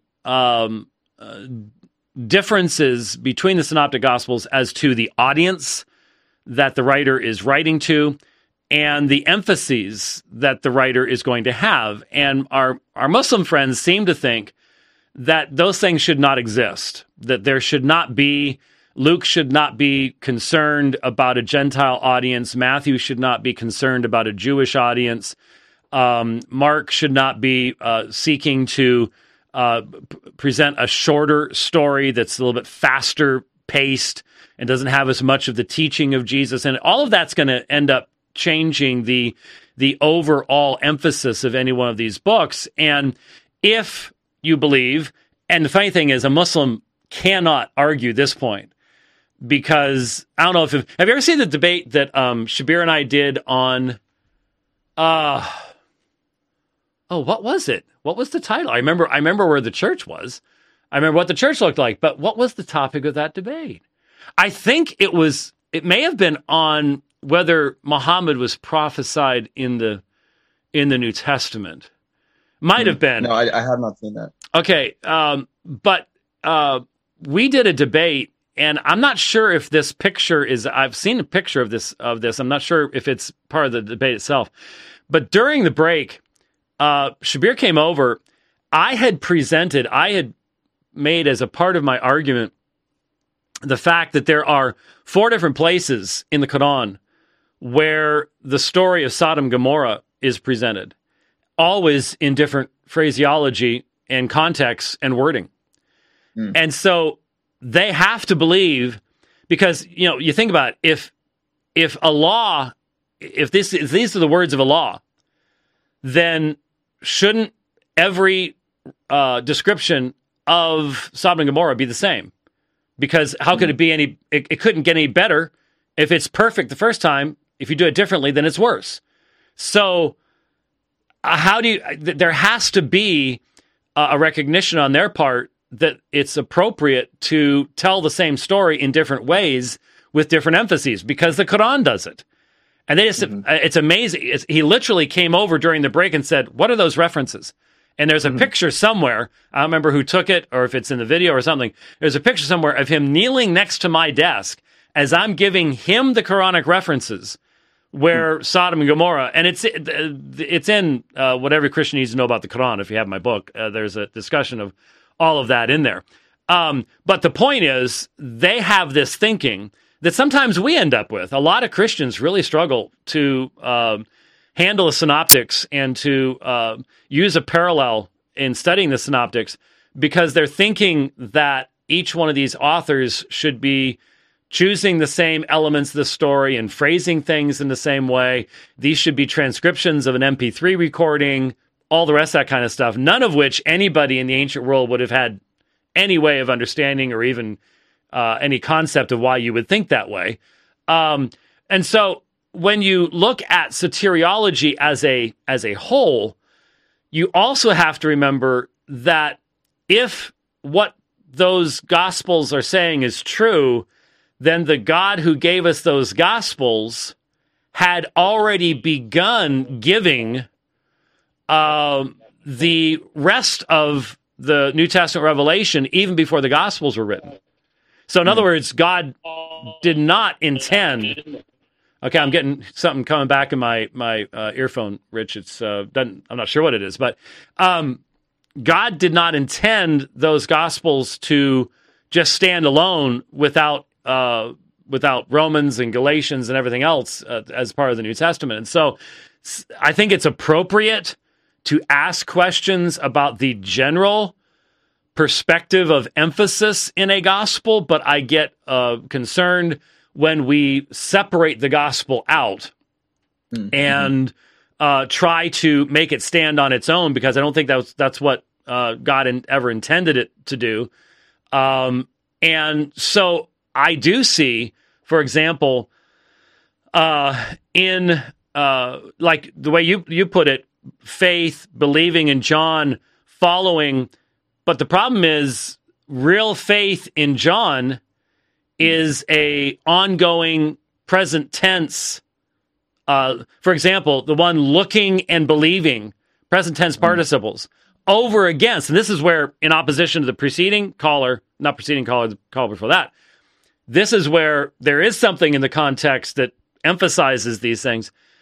differences between the Synoptic Gospels as to the audience that the writer is writing to, and the emphases that the writer is going to have. And our Muslim friends seem to think that those things should not exist, that there should not be, Luke should not be concerned about a Gentile audience, Matthew should not be concerned about a Jewish audience, Mark should not be seeking to present a shorter story that's a little bit faster paced and doesn't have as much of the teaching of Jesus. And all of that's going to end up changing the overall emphasis of any one of these books. And if you believe, and the funny thing is, a Muslim cannot argue this point, because I don't know if have you ever seen the debate that Shabir and I did on what was it? What was the title? I remember where the church was. I remember what the church looked like, but what was the topic of that debate? I think it may have been on whether Muhammad was prophesied in the New Testament. Might have been. No, I have not seen that. Okay, but we did a debate, and I'm not sure if this picture is. I've seen a picture of this. I'm not sure if it's part of the debate itself. But during the break, Shabir came over. I had made as a part of my argument the fact that there are 4 different places in the Quran where the story of Sodom and Gomorrah is presented, always in different phraseology and context and wording. And so they have to believe, because, you think about it, if Allah, if these are the words of Allah, then shouldn't every description of Sodom and Gomorrah be the same? Because how could it be it couldn't get any better if it's perfect the first time. If you do it differently, then it's worse. So there has to be a recognition on their part that it's appropriate to tell the same story in different ways with different emphases, because the Quran does it. And it's amazing. He literally came over during the break and said, "What are those references?" And there's a picture somewhere. I don't remember who took it or if it's in the video or something. There's a picture somewhere of him kneeling next to my desk as I'm giving him the Quranic references where Sodom and Gomorrah, and it's in what every Christian needs to know about the Quran. If you have my book, there's a discussion of all of that in there. But the point is, they have this thinking that sometimes we end up with. A lot of Christians really struggle to handle the synoptics and to use a parallel in studying the synoptics, because they're thinking that each one of these authors should be choosing the same elements of the story and phrasing things in the same way. These should be transcriptions of an MP3 recording, all the rest of that kind of stuff, none of which anybody in the ancient world would have had any way of understanding or even any concept of why you would think that way. And so when you look at soteriology as a whole, you also have to remember that if what those gospels are saying is true, then the God who gave us those gospels had already begun giving the rest of the New Testament revelation even before the gospels were written. So in other words, God did not intend. Okay, I'm getting something coming back in my earphone, Rich. It's I'm not sure what it is, but God did not intend those gospels to just stand alone without Romans and Galatians and everything else as part of the New Testament. And so I think it's appropriate to ask questions about the general perspective of emphasis in a gospel, but I get concerned when we separate the gospel out and try to make it stand on its own, because I don't think that's what God ever intended it to do. And so I do see, for example, in like the way you put it, faith, believing in John, following. But the problem is, real faith in John is a ongoing present tense. For example, the one looking and believing, present tense participles, over against, and this is where, in opposition to the preceding caller, not preceding caller, the caller before that, this is where there is something in the context that emphasizes these things.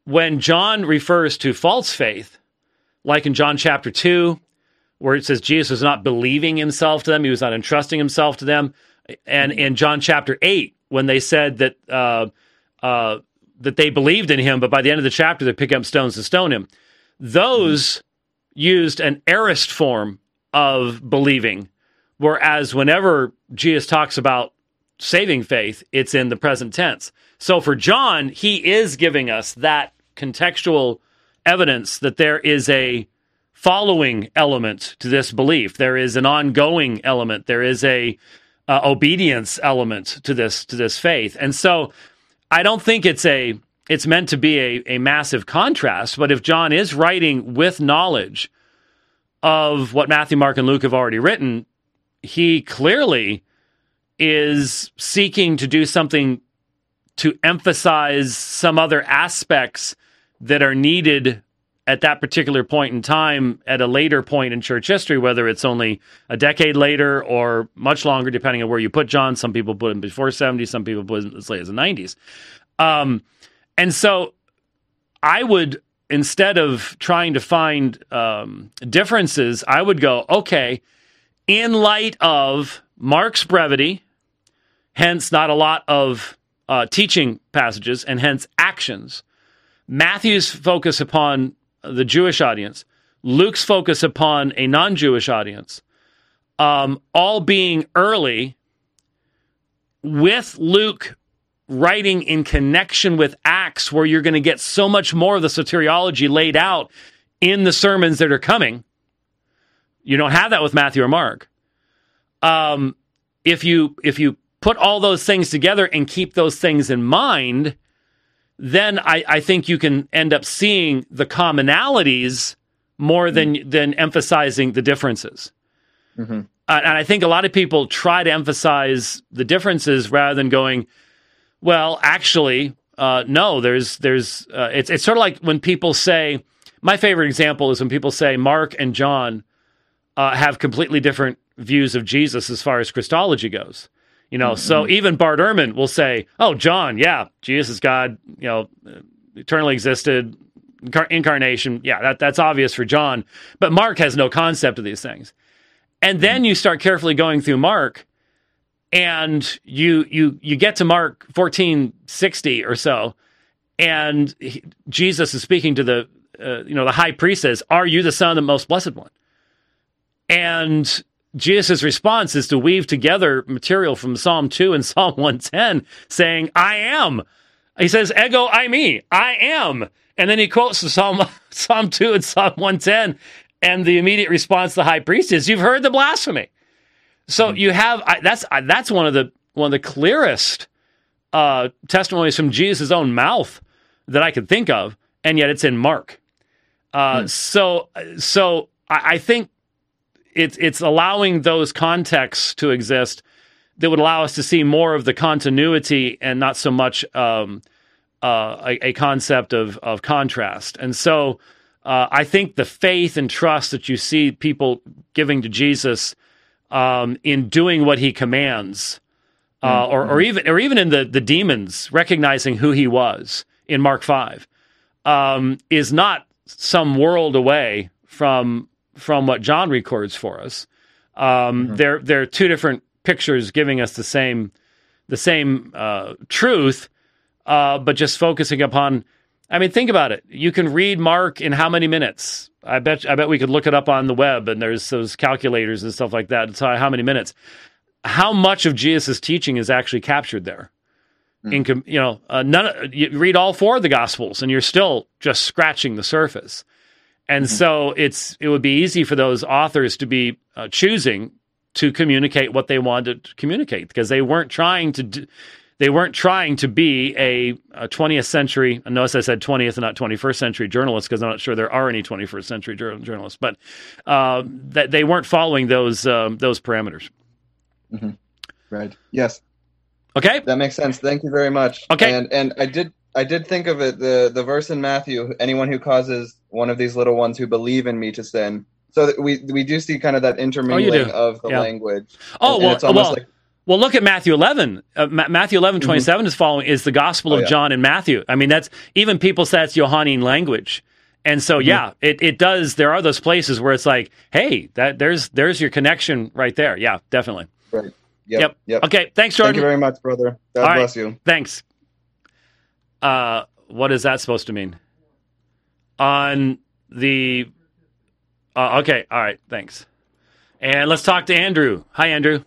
when John refers to false faith, like in John chapter 2, where it says Jesus was not believing himself to them, he was not entrusting himself to them, and in John chapter 8, when they said that that they believed in him, but by the end of the chapter they pick up stones to stone him, those used an aorist form of believing, whereas whenever Jesus talks about saving faith, it's in the present tense. So for John, he is giving us that contextual evidence that there is a following element to this belief. There is an ongoing element. There is a obedience element to this faith. And so I don't think it's meant to be a massive contrast, but if John is writing with knowledge of what Matthew, Mark, and Luke have already written, he clearly is seeking to do something to emphasize some other aspects that are needed at that particular point in time at a later point in church history, whether it's only a decade later or much longer, depending on where you put John. Some people put him before 70, some people put him as late as the 90s. And so I would, instead of trying to find differences, I would go, okay, in light of Mark's brevity, hence not a lot of teaching passages, and hence actions, Matthew's focus upon the Jewish audience, Luke's focus upon a non-Jewish audience, all being early, with Luke writing in connection with Acts, where you're going to get so much more of the soteriology laid out in the sermons that are coming. You don't have that with Matthew or Mark. If you put all those things together and keep those things in mind, then I think you can end up seeing the commonalities more than emphasizing the differences. Mm-hmm. And I think a lot of people try to emphasize the differences rather than going, well, actually, no. It's sort of like when people say. My favorite example is when people say Mark and John have completely different views of Jesus as far as Christology goes. So even Bart Ehrman will say, "Oh, John, yeah, Jesus is God. Eternally existed, incarnation. Yeah, that's obvious for John. But Mark has no concept of these things." And then you start carefully going through Mark, and you get to Mark 14:60 or so, and Jesus is speaking to the high priest, says, "Are you the Son of the Most Blessed One?" And Jesus' response is to weave together material from Psalm 2 and Psalm 110, saying, "I am." He says, "Ego eimi, I am." And then he quotes the Psalm 2 and Psalm 110, and the immediate response to the high priest is, "You've heard the blasphemy." So you have that's one of the clearest testimonies from Jesus' own mouth that I could think of, and yet it's in Mark. So I think it's allowing those contexts to exist that would allow us to see more of the continuity and not so much a concept of contrast. And so I think the faith and trust that you see people giving to Jesus in doing what he commands, or even in the demons recognizing who he was in Mark 5, is not some world away from what John records for us. They're two different pictures giving us the same truth, but just focusing upon. I mean, think about it. You can read Mark in how many minutes? I bet we could look it up on the web, and there's those calculators and stuff like that to tell you how many minutes. How much of Jesus' teaching is actually captured there? You read all four of the Gospels, and you're still just scratching the surface. And so it would be easy for those authors to be choosing to communicate what they wanted to communicate, because they weren't trying to be a 20th century. I notice I said 20th and not 21st century journalists, because I'm not sure there are any 21st century journalists, but that they weren't following those parameters. Mm-hmm. Right. Yes. Okay. That makes sense. Thank you very much. Okay. And I did think of it, the verse in Matthew, anyone who causes one of these little ones who believe in me to sin. So that we do see kind of that intermingling of the language. Oh, and it's almost like Well, look at Matthew 11. Matthew 11:27 is the Gospel of John and Matthew. I mean, that's even people say it's Johannine language. And so, it does. There are those places where it's like, hey, there's your connection right there. Yeah, definitely. Right. Yep. Okay. Thanks, Jordan. Thank you very much, brother. God bless you. Thanks. What is that supposed to mean? On the. Okay. All right. Thanks. And let's talk to Andrew. Hi, Andrew.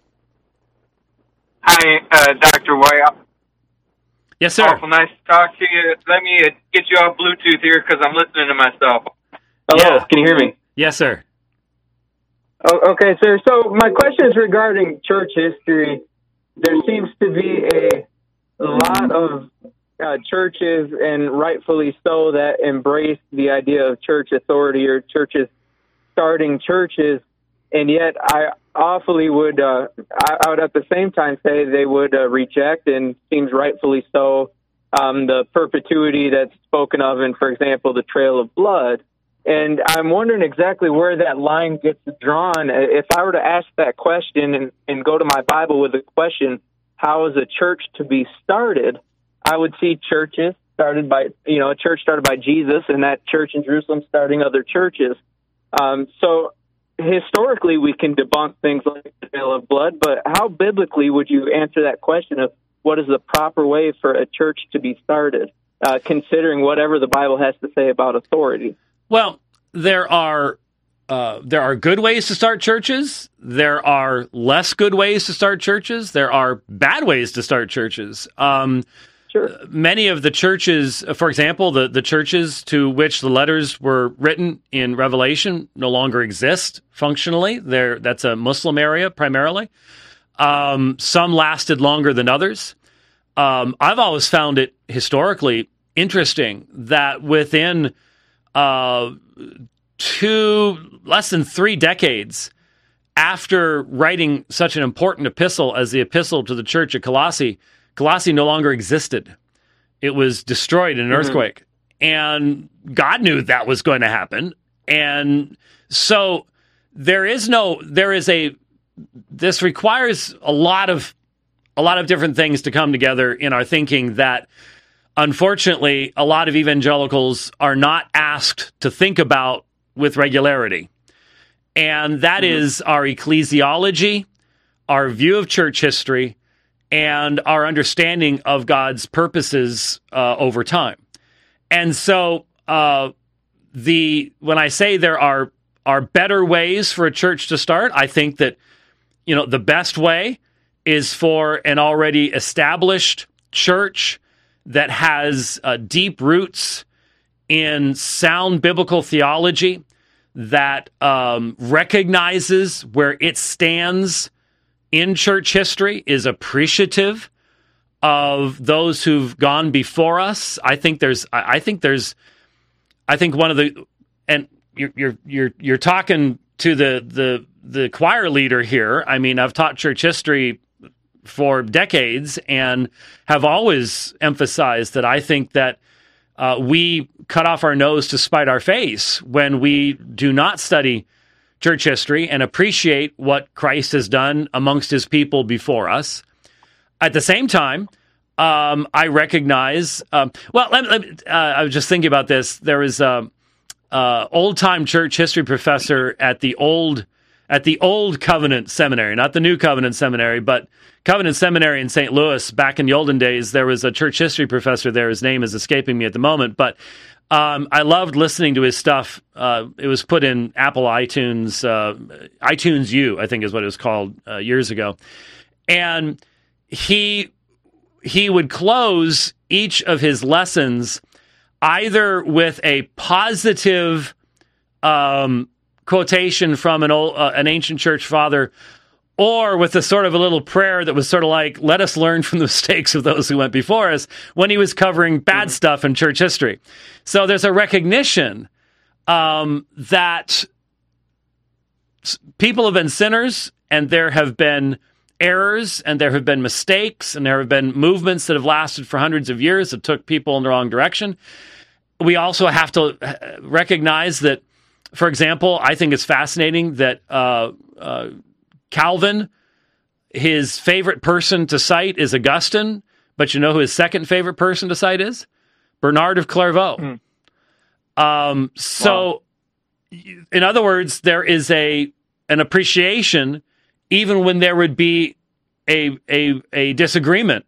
Hi, Dr. White. Yes, sir. Awful nice to talk to you. Let me get you off Bluetooth here because I'm listening to myself. Hello, can you hear me? Yes, sir. Oh, okay, sir. So my question is regarding church history. There seems to be a lot of churches, and rightfully so, that embrace the idea of church authority or churches starting churches, and yet I awfully would, I would at the same time say they would reject, and seems rightfully so, the perpetuity that's spoken of in, for example, the Trail of Blood. And I'm wondering exactly where that line gets drawn. If I were to ask that question and go to my Bible with the question, how is a church to be started? I would see churches started by, a church started by Jesus, and that church in Jerusalem starting other churches. So historically, we can debunk things like the Trail of Blood, but how biblically would you answer that question of what is the proper way for a church to be started, considering whatever the Bible has to say about authority? Well, there are good ways to start churches. There are less good ways to start churches. There are bad ways to start churches. Sure. Many of the churches, for example, the churches to which the letters were written in Revelation no longer exist functionally. That's a Muslim area primarily. Some lasted longer than others. I've always found it historically interesting that within less than 3 decades after writing such an important epistle as the epistle to the church at Colossae no longer existed. It was destroyed in an earthquake. And God knew that was going to happen. And so this requires a lot of different things to come together in our thinking that unfortunately, a lot of evangelicals are not asked to think about with regularity. And that is our ecclesiology, our view of church history, and our understanding of God's purposes over time. And so when I say there are better ways for a church to start, I think that the best way is for an already established church that has deep roots in sound biblical theology, that recognizes where it stands in church history, is appreciative of those who've gone before us. I think one of the, and you're talking to the choir leader here. I mean, I've taught church history for decades and have always emphasized that I think that we cut off our nose to spite our face when we do not study church history and appreciate what Christ has done amongst his people before us. At the same time, I recognize, I was just thinking about this. There was a old-time church history professor at the old Covenant Seminary, not the New Covenant Seminary, but Covenant Seminary in St. Louis. Back in the olden days, there was a church history professor there. His name is escaping me at the moment, but I loved listening to his stuff. It was put in Apple iTunes, iTunes U, I think is what it was called years ago. And he would close each of his lessons either with a positive quotation from an ancient church father, or with a sort of a little prayer that was sort of like, let us learn from the mistakes of those who went before us, when he was covering bad stuff in church history. So there's a recognition that people have been sinners, and there have been errors, and there have been mistakes, and there have been movements that have lasted for hundreds of years that took people in the wrong direction. We also have to recognize that, for example, I think it's fascinating that Calvin his favorite person to cite is Augustine, but you know who his second favorite person to cite is? Bernard of Clairvaux. So, in other words, there is an appreciation even when there would be a disagreement.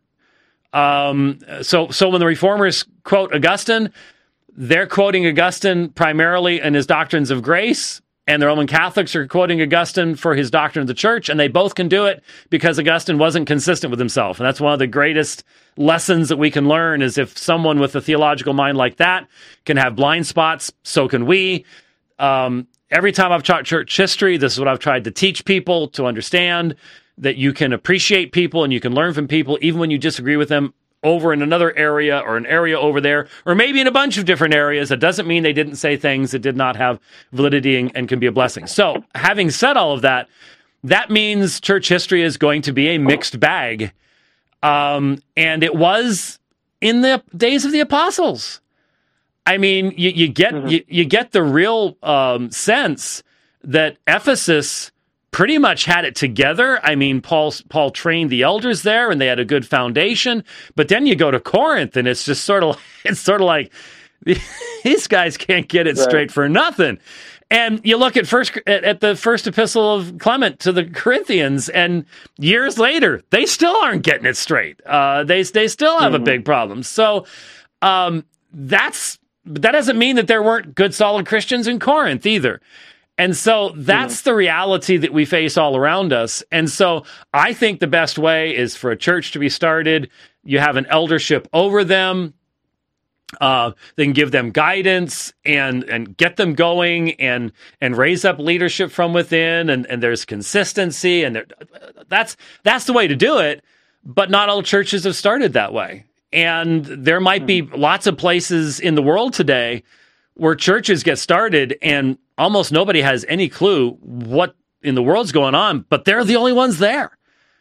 So when the Reformers quote Augustine, they're quoting Augustine primarily in his doctrines of grace, and the Roman Catholics are quoting Augustine for his doctrine of the church, and they both can do it because Augustine wasn't consistent with himself. And that's one of the greatest lessons that we can learn is if someone with a theological mind like that can have blind spots, so can we. Every time I've taught church history, this is what I've tried to teach people to understand, that you can appreciate people and you can learn from people even when you disagree with them over in another area or an area over there, or maybe in a bunch of different areas. That doesn't mean they didn't say things that did not have validity and can be a blessing. So having said all of that, that means church history is going to be a mixed bag. And it was in the days of the apostles. I mean, you get the real sense that Ephesus pretty much had it together. I mean, Paul trained the elders there, and they had a good foundation. But then you go to Corinth, and it's just sort of like these guys can't get it straight for nothing. And you look at the first epistle of Clement to the Corinthians, and years later, they still aren't getting it straight. They still have a big problem. So that doesn't mean that there weren't good, solid Christians in Corinth either. And so that's the reality that we face all around us. And so I think the best way is for a church to be started. You have an eldership over them. They can give them guidance and get them going and raise up leadership from within. And there's consistency. And that's the way to do it. But not all churches have started that way. And there might be lots of places in the world today where churches get started and almost nobody has any clue what in the world's going on, but they're the only ones there.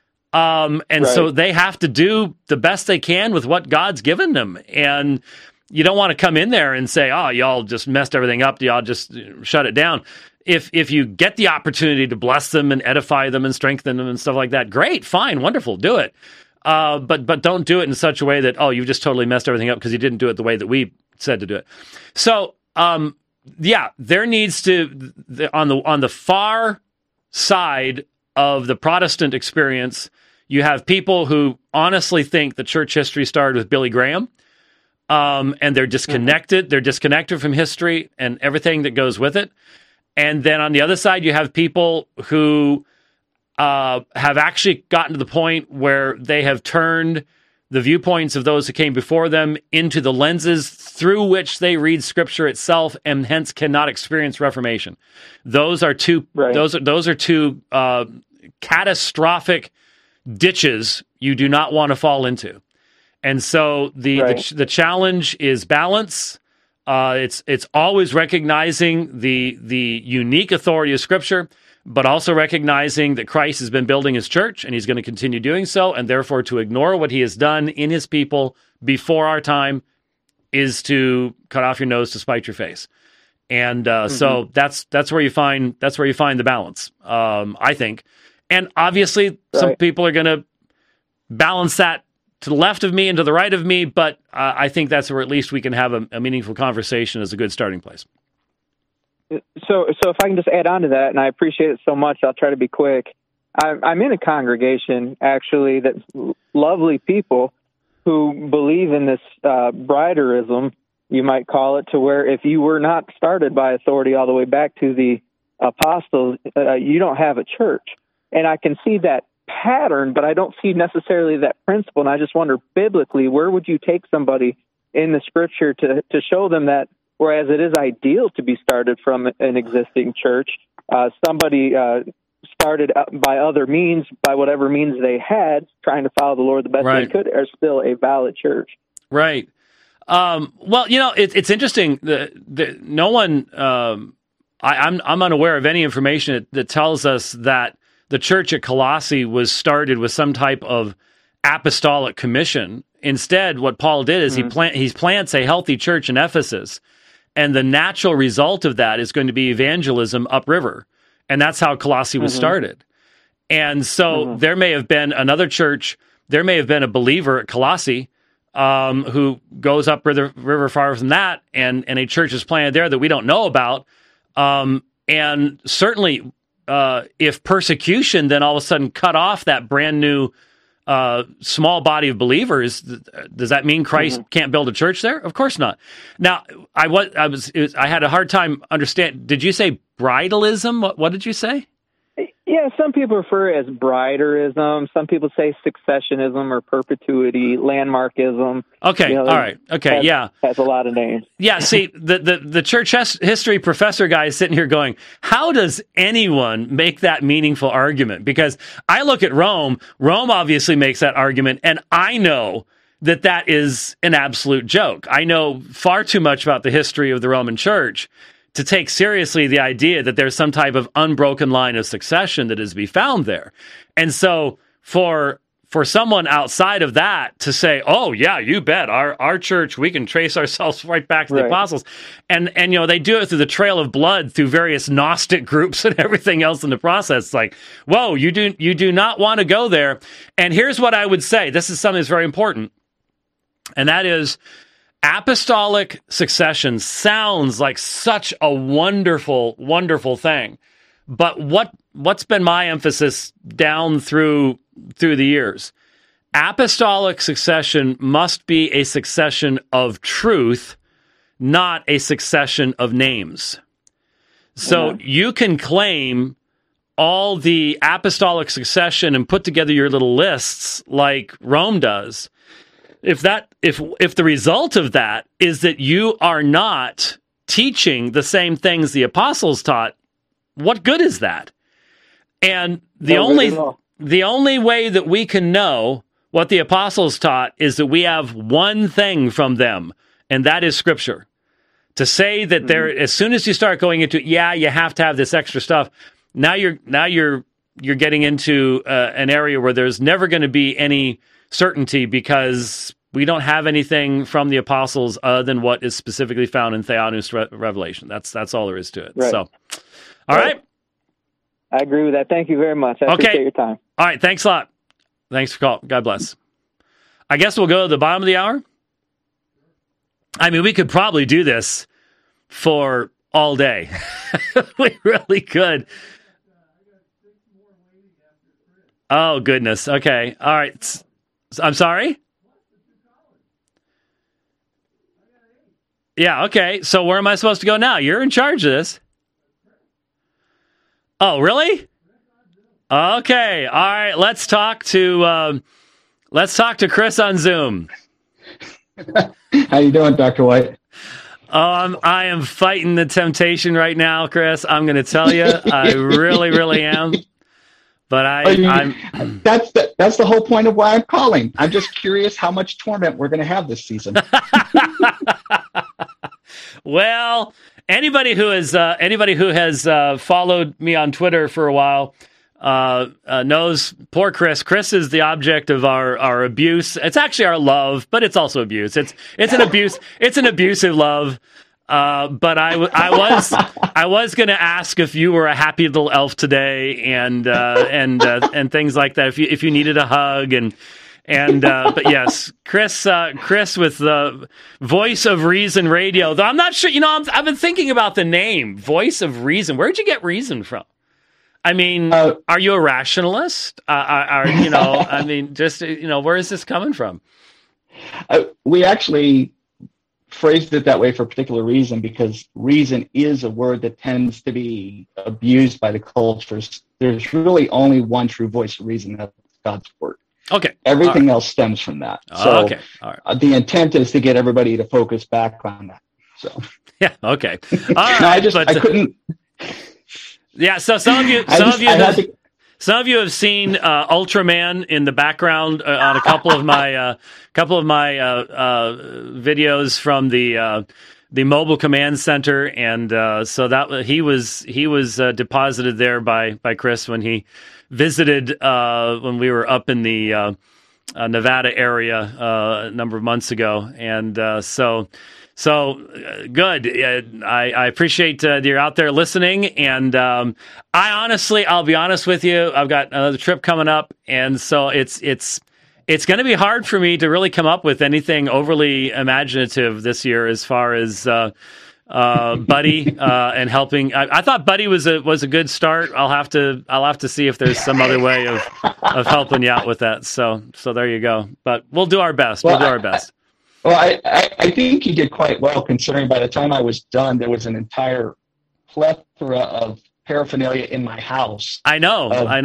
So they have to do the best they can with what God's given them. And you don't want to come in there and say, oh, y'all just messed everything up. Y'all just shut it down. If you get the opportunity to bless them and edify them and strengthen them and stuff like that, great, fine, wonderful, do it. But don't do it in such a way that, oh, you just totally messed everything up because you didn't do it the way that we said to do it. So, there needs to, on the far side of the Protestant experience, you have people who honestly think that church history started with Billy Graham, and they're disconnected. They're disconnected from history and everything that goes with it. And then on the other side, you have people who have actually gotten to the point where they have turned the viewpoints of those who came before them into the lenses through which they read Scripture itself, and hence cannot experience Reformation. Those are two. Those are two catastrophic ditches you do not want to fall into. And so the challenge is balance. It's always recognizing the unique authority of Scripture, but also recognizing that Christ has been building his church and he's going to continue doing so, and therefore to ignore what he has done in his people before our time is to cut off your nose to spite your face. And so that's where you find the balance, I think. And obviously some people are going to balance that to the left of me and to the right of me, but I think that's where at least we can have a meaningful conversation as a good starting place. So if I can just add on to that, and I appreciate it so much, I'll try to be quick. I'm in a congregation, actually, that's lovely people who believe in this briderism, you might call it, to where if you were not started by authority all the way back to the apostles, you don't have a church. And I can see that pattern, but I don't see necessarily that principle. And I just wonder, biblically, where would you take somebody in the Scripture to show them that, whereas it is ideal to be started from an existing church, somebody started by other means, by whatever means they had, trying to follow the Lord the best they could, are still a valid church. Right. Well, it's interesting. No one, I'm unaware of any information that tells us that the church at Colossae was started with some type of apostolic commission. Instead, what Paul did is he plants a healthy church in Ephesus. And the natural result of that is going to be evangelism upriver. And that's how Colossae was started. And so there may have been another church, there may have been a believer at Colossae who goes up river far from that, and a church is planted there that we don't know about. And certainly, if persecution then all of a sudden cut off that brand new small body of believers, does that mean Christ can't build a church there? Of course not. Now, I had a hard time understand. Did you say bridalism? What did you say? Yeah, some people refer it as briderism. Some people say successionism or perpetuity, landmarkism. Okay, all right. Okay, has a lot of names. Yeah, see, the church history professor guy is sitting here going, how does anyone make that meaningful argument? Because I look at Rome. Rome obviously makes that argument, and I know that is an absolute joke. I know far too much about the history of the Roman Church to take seriously the idea that there's some type of unbroken line of succession that is to be found there. And so for someone outside of that to say, oh, yeah, you bet, our church, we can trace ourselves right back to the apostles. And they do it through the trail of blood, through various Gnostic groups and everything else in the process. It's like, whoa, you do not want to go there. And here's what I would say. This is something that's very important. And that is, apostolic succession sounds like such a wonderful, wonderful thing. But what's been my emphasis down through the years? Apostolic succession must be a succession of truth, not a succession of names. So you can claim all the apostolic succession and put together your little lists like Rome does. If the result of that is that you are not teaching the same things the apostles taught, what good is that? And the only way that we can know what the apostles taught is that we have one thing from them, and that is Scripture. To say that as soon as you start going into you have to have this extra stuff, now you're getting into an area where there's never going to be any certainty, because we don't have anything from the apostles other than what is specifically found in Theophilus Revelation. That's all there is to it. Right. So, all right. I agree with that. Thank you very much. I appreciate your time. All right. Thanks a lot. Thanks for calling. God bless. I guess we'll go to the bottom of the hour. I mean, we could probably do this for all day. We really could. Oh, goodness. Okay. All right. I'm sorry? Yeah, okay. So where am I supposed to go now? You're in charge of this. Oh, really? Okay. All right. Let's talk to Chris on Zoom. How you doing, Dr. White? I am fighting the temptation right now, Chris. I'm going to tell you, I really, really am. But I'm that's the whole point of why I'm calling. I'm just curious how much torment we're going to have this season. Well, anybody who has followed me on Twitter for a while knows poor Chris. Chris is the object of our abuse. It's actually our love, but it's also abuse. It's an abuse. It's an abusive love. But I was going to ask if you were a happy little elf today, and things like that. If you needed a hug, but yes, Chris with the Voice of Reason Radio. Though I'm not sure. I've been thinking about the name Voice of Reason. Where'd you get reason from? I mean, are you a rationalist? I mean, just where is this coming from? We actually phrased it that way for a particular reason, because reason is a word that tends to be abused by the cultures. There's really only one true voice of reason, that's God's word. Okay. Everything else stems from that. So okay. All right. The intent is to get everybody to focus back on that. So yeah, okay. All right. No, I couldn't. Yeah, so some of you have seen Ultraman in the background on a couple of my videos from the mobile command center, and so that he was deposited there by Chris when he visited when we were up in the Nevada area a number of months ago, and so So good. I appreciate you're out there listening. And I'll be honest with you, I've got another trip coming up. And so it's going to be hard for me to really come up with anything overly imaginative this year as far as Buddy and helping. I thought Buddy was a good start. I'll have to see if there's some other way of helping you out with that. So there you go. But we'll do our best. Well, we'll do our best. I think you did quite well, considering by the time I was done, there was an entire plethora of paraphernalia in my house. I know. I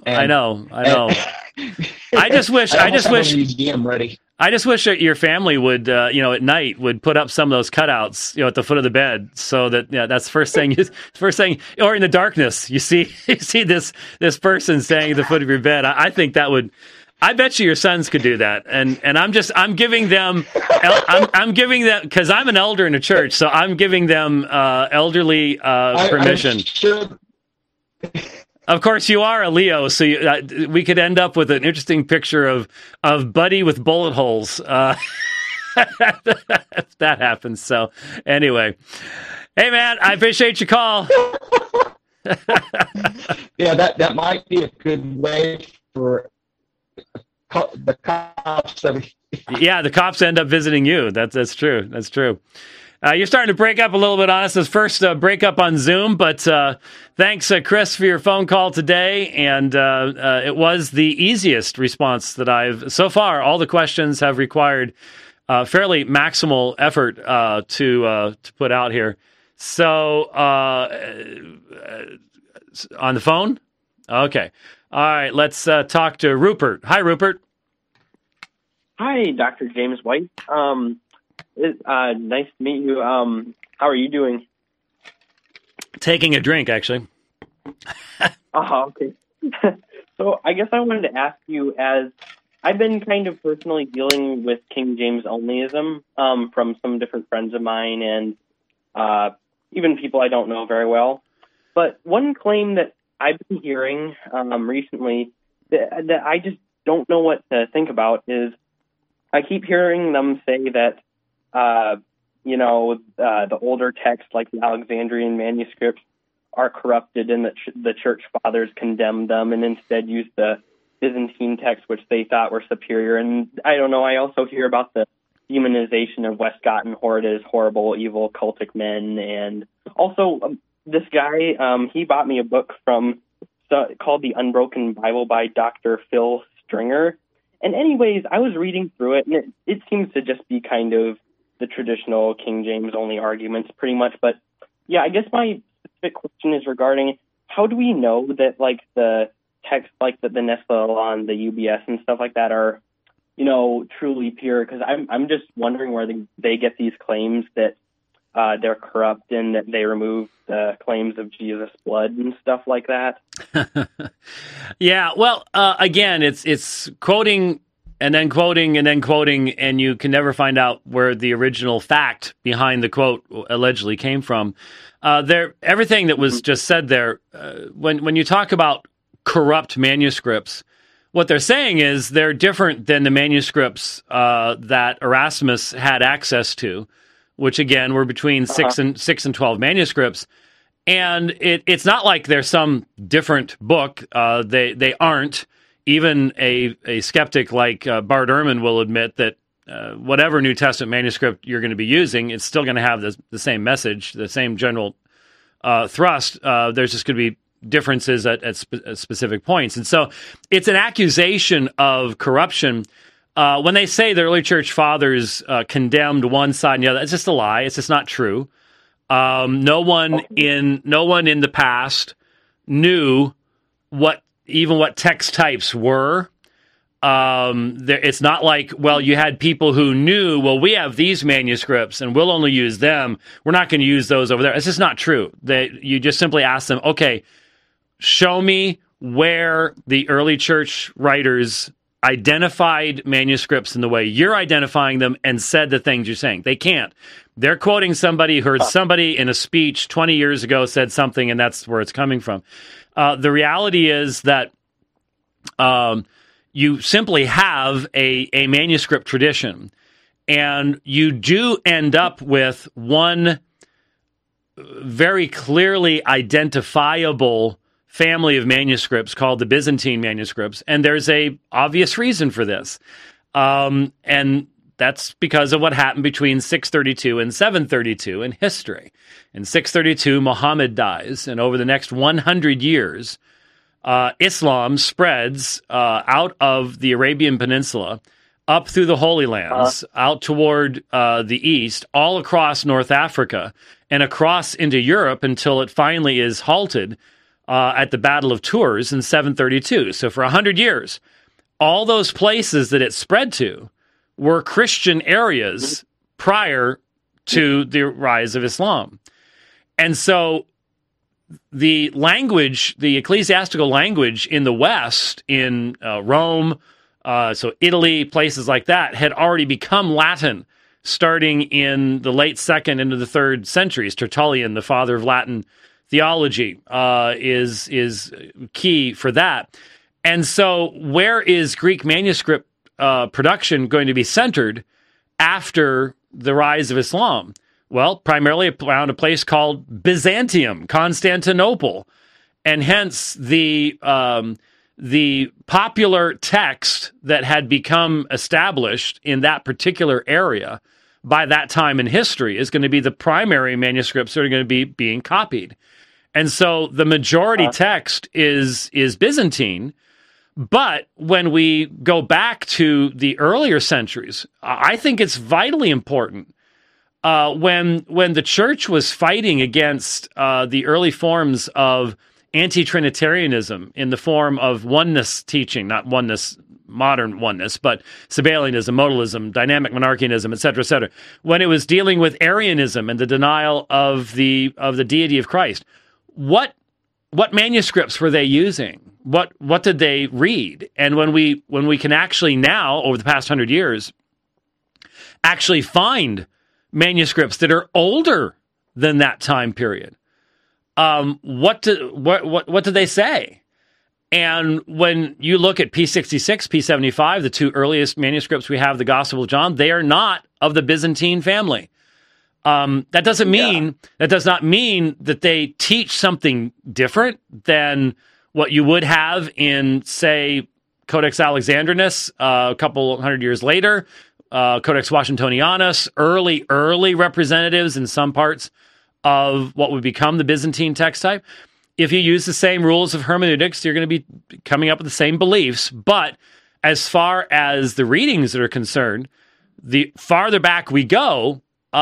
just wish museum ready. I just wish that your family would, at night would put up some of those cutouts, at the foot of the bed, so that that's first thing, or in the darkness, you see this person standing at the foot of your bed. I think that would. I bet you your sons could do that, and I'm giving them because I'm an elder in a church, so I'm giving them elderly permission. Of course, you are a Leo, so we could end up with an interesting picture of Buddy with bullet holes if that happens. So anyway, hey man, I appreciate your call. Yeah, that might be a good way for the cops. Yeah, the cops end up visiting you. That's true. That's true. You're starting to break up a little bit on us. This first breakup on Zoom, but thanks, Chris, for your phone call today. And it was the easiest response that so far, all the questions have required fairly maximal effort to put out here. So on the phone? Okay. All right, let's talk to Rupert. Hi, Rupert. Hi, Dr. James White. Nice to meet you. How are you doing? Taking a drink, actually. Okay. So I guess I wanted to ask you, as I've been kind of personally dealing with King James onlyism from some different friends of mine and even people I don't know very well. But one claim that I've been hearing recently that I just don't know what to think about is I keep hearing them say that the older texts like the Alexandrian manuscripts are corrupted and that the church fathers condemned them and instead used the Byzantine texts, which they thought were superior. And I don't know, I also hear about the demonization of Westcott and Hort as horrible, evil, cultic men. And also this guy, he bought me a book called The Unbroken Bible by Dr. Phil Stringer. And anyways, I was reading through it, and it seems to just be kind of the traditional King James only arguments pretty much. But yeah, I guess my specific question is regarding how do we know that like the texts like the Nestle-Aland, the UBS and stuff like that are, truly pure? Because I'm just wondering where they get these claims that they're corrupt and that they remove the claims of Jesus' blood and stuff like that. Yeah, well, again, it's quoting and then quoting and then quoting, and you can never find out where the original fact behind the quote allegedly came from. Everything that was just said there, when you talk about corrupt manuscripts, what they're saying is they're different than the manuscripts that Erasmus had access to, which again were between 6 and 12 manuscripts. And it's not like they're some different book. They aren't. Even a skeptic like Bart Ehrman will admit that whatever New Testament manuscript you're going to be using, it's still going to have the same message, the same general thrust. There's just going to be differences at specific points. And so it's an accusation of corruption. When they say the early church fathers condemned one side and the other, it's just a lie. It's just not true. No one in the past knew what text types were. It's not like, well, you had people who knew, well, we have these manuscripts and we'll only use them. We're not going to use those over there. It's just not true. You just simply ask them, okay, show me where the early church writers identified manuscripts in the way you're identifying them and said the things you're saying. They can't. They're quoting somebody who heard somebody in a speech 20 years ago said something, and that's where it's coming from. The reality is that you simply have a manuscript tradition. And you do end up with one very clearly identifiable family of manuscripts called the Byzantine manuscripts. And there's a obvious reason for this. And that's because of what happened between 632 and 732 in history. In 632, Muhammad dies, and over the next 100 years, Islam spreads out of the Arabian Peninsula, up through the Holy Lands, out toward the east, all across North Africa, and across into Europe until it finally is halted at the Battle of Tours in 732. So for 100 years, all those places that it spread to were Christian areas prior to the rise of Islam. And so the language, the ecclesiastical language in the West, in Rome, so Italy, places like that, had already become Latin starting in the late 2nd into the 3rd centuries. Tertullian, the father of Latin theology, is key for that. And so where is Greek manuscript production going to be centered after the rise of Islam? Well, primarily around a place called Byzantium, Constantinople. And hence the popular text that had become established in that particular area by that time in history is going to be the primary manuscripts that are going to be being copied. And so the majority text is Byzantine. But when we go back to the earlier centuries, I think it's vitally important. When the church was fighting against the early forms of anti-Trinitarianism in the form of oneness teaching, not oneness, modern oneness, but Sabellianism, modalism, dynamic monarchianism, et cetera, when it was dealing with Arianism and the denial of the deity of Christ, what manuscripts were they using? What did they read? And when we can actually now, over the past 100 years, actually find manuscripts that are older than that time period, what do they say? And when you look at P66, P75, the two earliest manuscripts we have, the Gospel of John, they are not of the Byzantine family. That does not mean that they teach something different than what you would have in, say, Codex Alexandrinus a couple hundred years later, Codex Washingtonianus, early representatives in some parts of what would become the Byzantine text type. If you use the same rules of hermeneutics, you're going to be coming up with the same beliefs. But as far as the readings that are concerned, the farther back we go,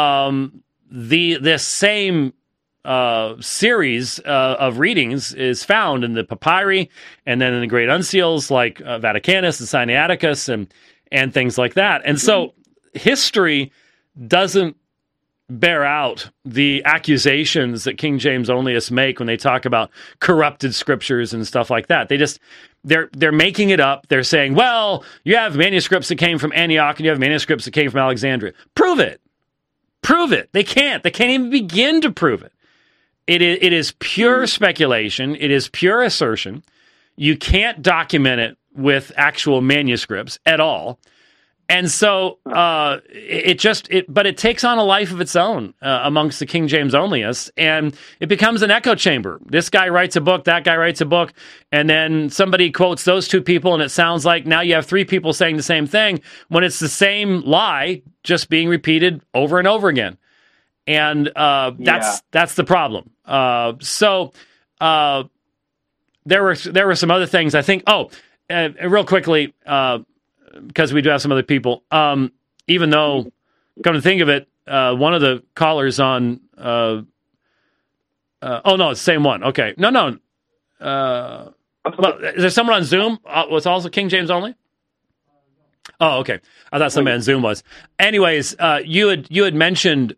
this same series of readings is found in the papyri and then in the great uncials like Vaticanus and Sinaiticus and things like that. And so history doesn't bear out the accusations that King James Onlyists make when they talk about corrupted scriptures and stuff like that. They're making it up. They're saying, well, you have manuscripts that came from Antioch and you have manuscripts that came from Alexandria. Prove it. They can't even begin to prove it. It is pure speculation. It is pure assertion. You can't document it with actual manuscripts at all. And so but it takes on a life of its own amongst the King James Onlyists, and it becomes an echo chamber. This guy writes a book, that guy writes a book, and then somebody quotes those two people, and it sounds like now you have three people saying the same thing when it's the same lie just being repeated over and over again. And that's the problem. So there were some other things I think. Real quickly. Because we do have some other people, even though, come to think of it, one of the callers on, no, it's the same one. Okay. No. Well, is there someone on Zoom? Was also King James only? Oh, okay. I thought somebody on Zoom was. Anyways, you had mentioned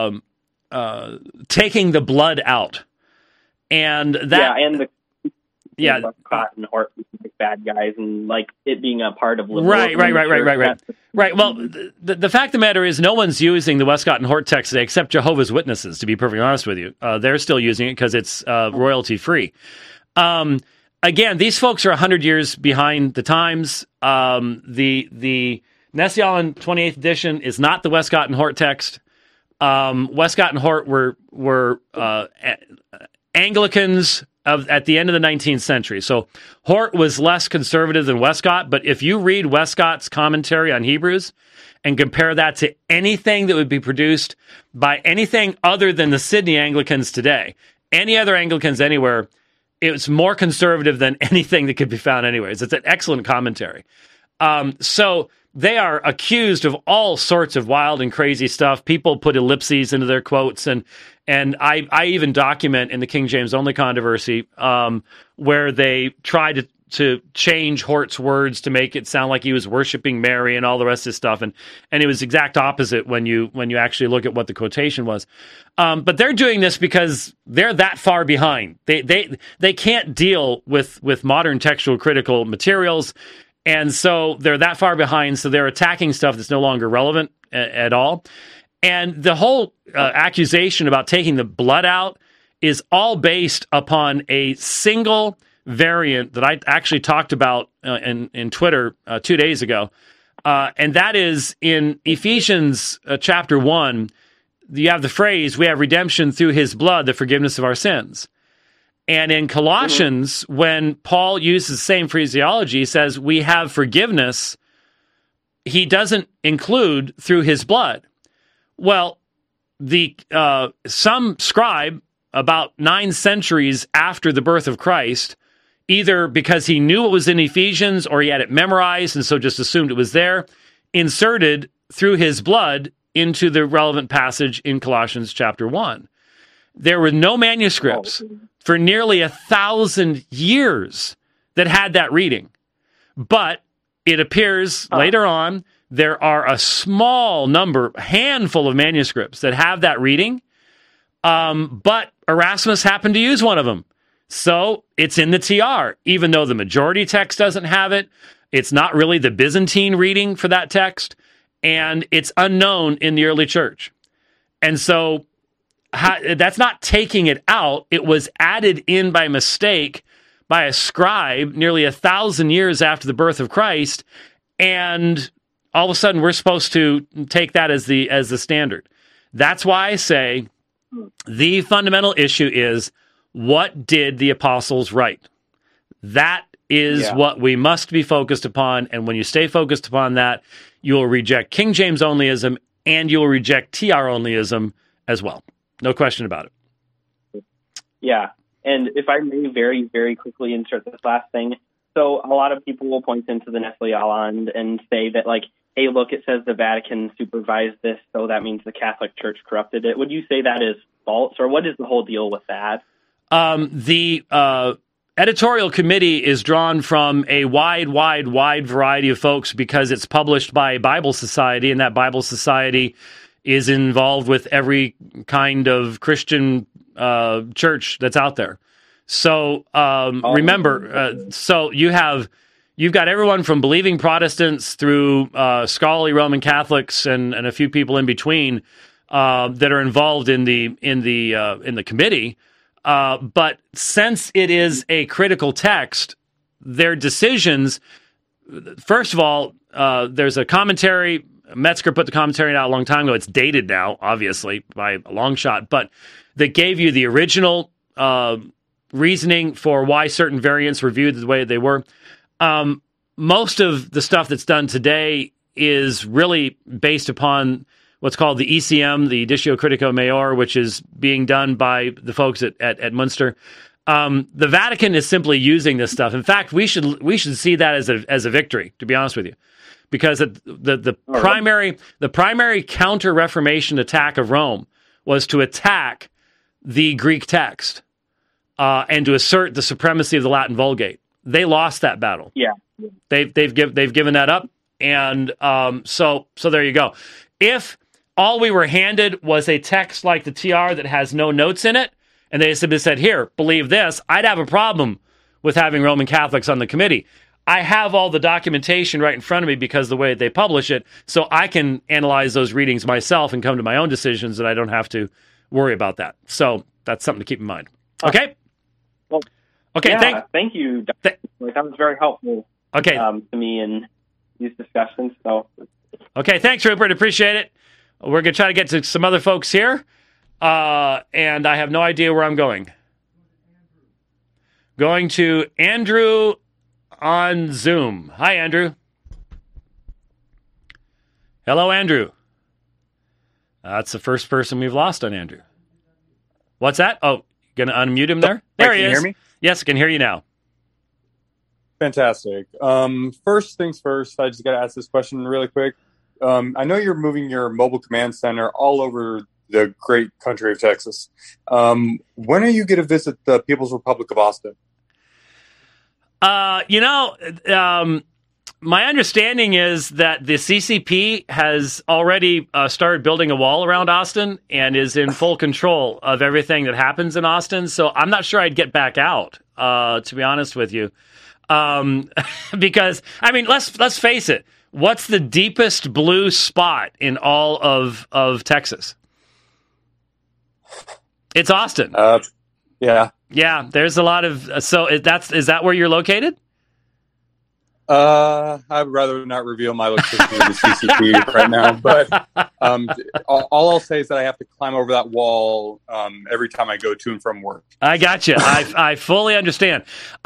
taking the blood out. And that... Yeah, and the... Cotton or bad guys and like it being a part of right. Well, the fact of the matter is no one's using the Westcott and Hort text today except Jehovah's Witnesses, to be perfectly honest with you. They're still using it because it's royalty free. Again, these folks are 100 years behind the times. The Nestle Aland 28th edition is not the Westcott and Hort text. Westcott and Hort were Anglicans at the end of the 19th century. So Hort was less conservative than Westcott, but if you read Westcott's commentary on Hebrews and compare that to anything that would be produced by anything other than the Sydney Anglicans today, any other Anglicans anywhere, it's more conservative than anything that could be found anyways. It's an excellent commentary. So they are accused of all sorts of wild and crazy stuff. People put ellipses into their quotes, and I even document in the King James only controversy where they tried to change Hort's words to make it sound like he was worshiping Mary and all the rest of this stuff, and it was exact opposite when you actually look at what the quotation was. But they're doing this because they're that far behind. They can't deal with modern textual critical materials. And so they're that far behind, so they're attacking stuff that's no longer relevant at all. And the whole accusation about taking the blood out is all based upon a single variant that I actually talked about in Twitter 2 days ago. And that is in Ephesians chapter 1, you have the phrase, we have redemption through his blood, the forgiveness of our sins. And in Colossians, when Paul uses the same phraseology, he says, we have forgiveness, he doesn't include through his blood. Well, some scribe about 9 centuries after the birth of Christ, either because he knew it was in Ephesians or he had it memorized and so just assumed it was there, inserted through his blood into the relevant passage in Colossians chapter 1. There were no manuscripts for nearly 1,000 years that had that reading. But it appears later on there are a small number, handful of manuscripts that have that reading. But Erasmus happened to use one of them. So it's in the TR, even though the majority text doesn't have it. It's not really the Byzantine reading for that text, and it's unknown in the early church. And so that's not taking it out. It was added in by mistake by a scribe nearly 1,000 years after the birth of Christ, and all of a sudden we're supposed to take that as the standard. That's why I say the fundamental issue is, what did the apostles write? That is what we must be focused upon, and when you stay focused upon that, you will reject King James onlyism and you will reject TR onlyism as well. No question about it. Yeah, and if I may very, very quickly insert this last thing. So a lot of people will point into the Nestle Aland and say that, like, hey, look, it says the Vatican supervised this, so that means the Catholic Church corrupted it. Would you say that is false, or what is the whole deal with that? The editorial committee is drawn from a wide variety of folks because it's published by a Bible Society, and that Bible Society is involved with every kind of Christian church that's out there. So remember, so you've got everyone from believing Protestants through scholarly Roman Catholics and a few people in between that are involved in the committee. But since it is a critical text, their decisions, first of all, there's a commentary. Metzger put the commentary out a long time ago. It's dated now, obviously, by a long shot, but that gave you the original reasoning for why certain variants were viewed the way they were. Most of the stuff that's done today is really based upon what's called the ECM, the Editio Critica Maior, which is being done by the folks at Munster. The Vatican is simply using this stuff. In fact, we should see that as a victory, to be honest with you, because the primary counter-Reformation attack of Rome was to attack the Greek text and to assert the supremacy of the Latin Vulgate. They lost that battle. Yeah, they've given that up, and so there you go. If all we were handed was a text like the TR that has no notes in it, and they simply said, here, believe this, I'd have a problem with having Roman Catholics on the committee. I have all the documentation right in front of me because of the way they publish it, so I can analyze those readings myself and come to my own decisions, and I don't have to worry about that. So that's something to keep in mind. Okay? Well, okay, yeah, thank you. That was very helpful to me in these discussions. So Okay, thanks, Rupert. Appreciate it. We're going to try to get to some other folks here, and I have no idea where I'm going. Going to Andrew on Zoom. Hi, Andrew. Hello, Andrew. That's the first person we've lost on Andrew. What's that? Oh, going to unmute him there? There he is. Can you hear me? Yes, I can hear you now. Fantastic. First things first, I just got to ask this question really quick. I know you're moving your mobile command center all over the great country of Texas. When are you going to visit the People's Republic of Austin? My understanding is that the CCP has already started building a wall around Austin and is in full control of everything that happens in Austin. So I'm not sure I'd get back out, to be honest with you. Because, I mean, let's face it. What's the deepest blue spot in all of Texas? It's Austin. Yeah. Yeah, there's a lot of... So is that where you're located? I'd rather not reveal my location to the CCP right now, but all I'll say is that I have to climb over that wall every time I go to and from work. I got you. I fully understand.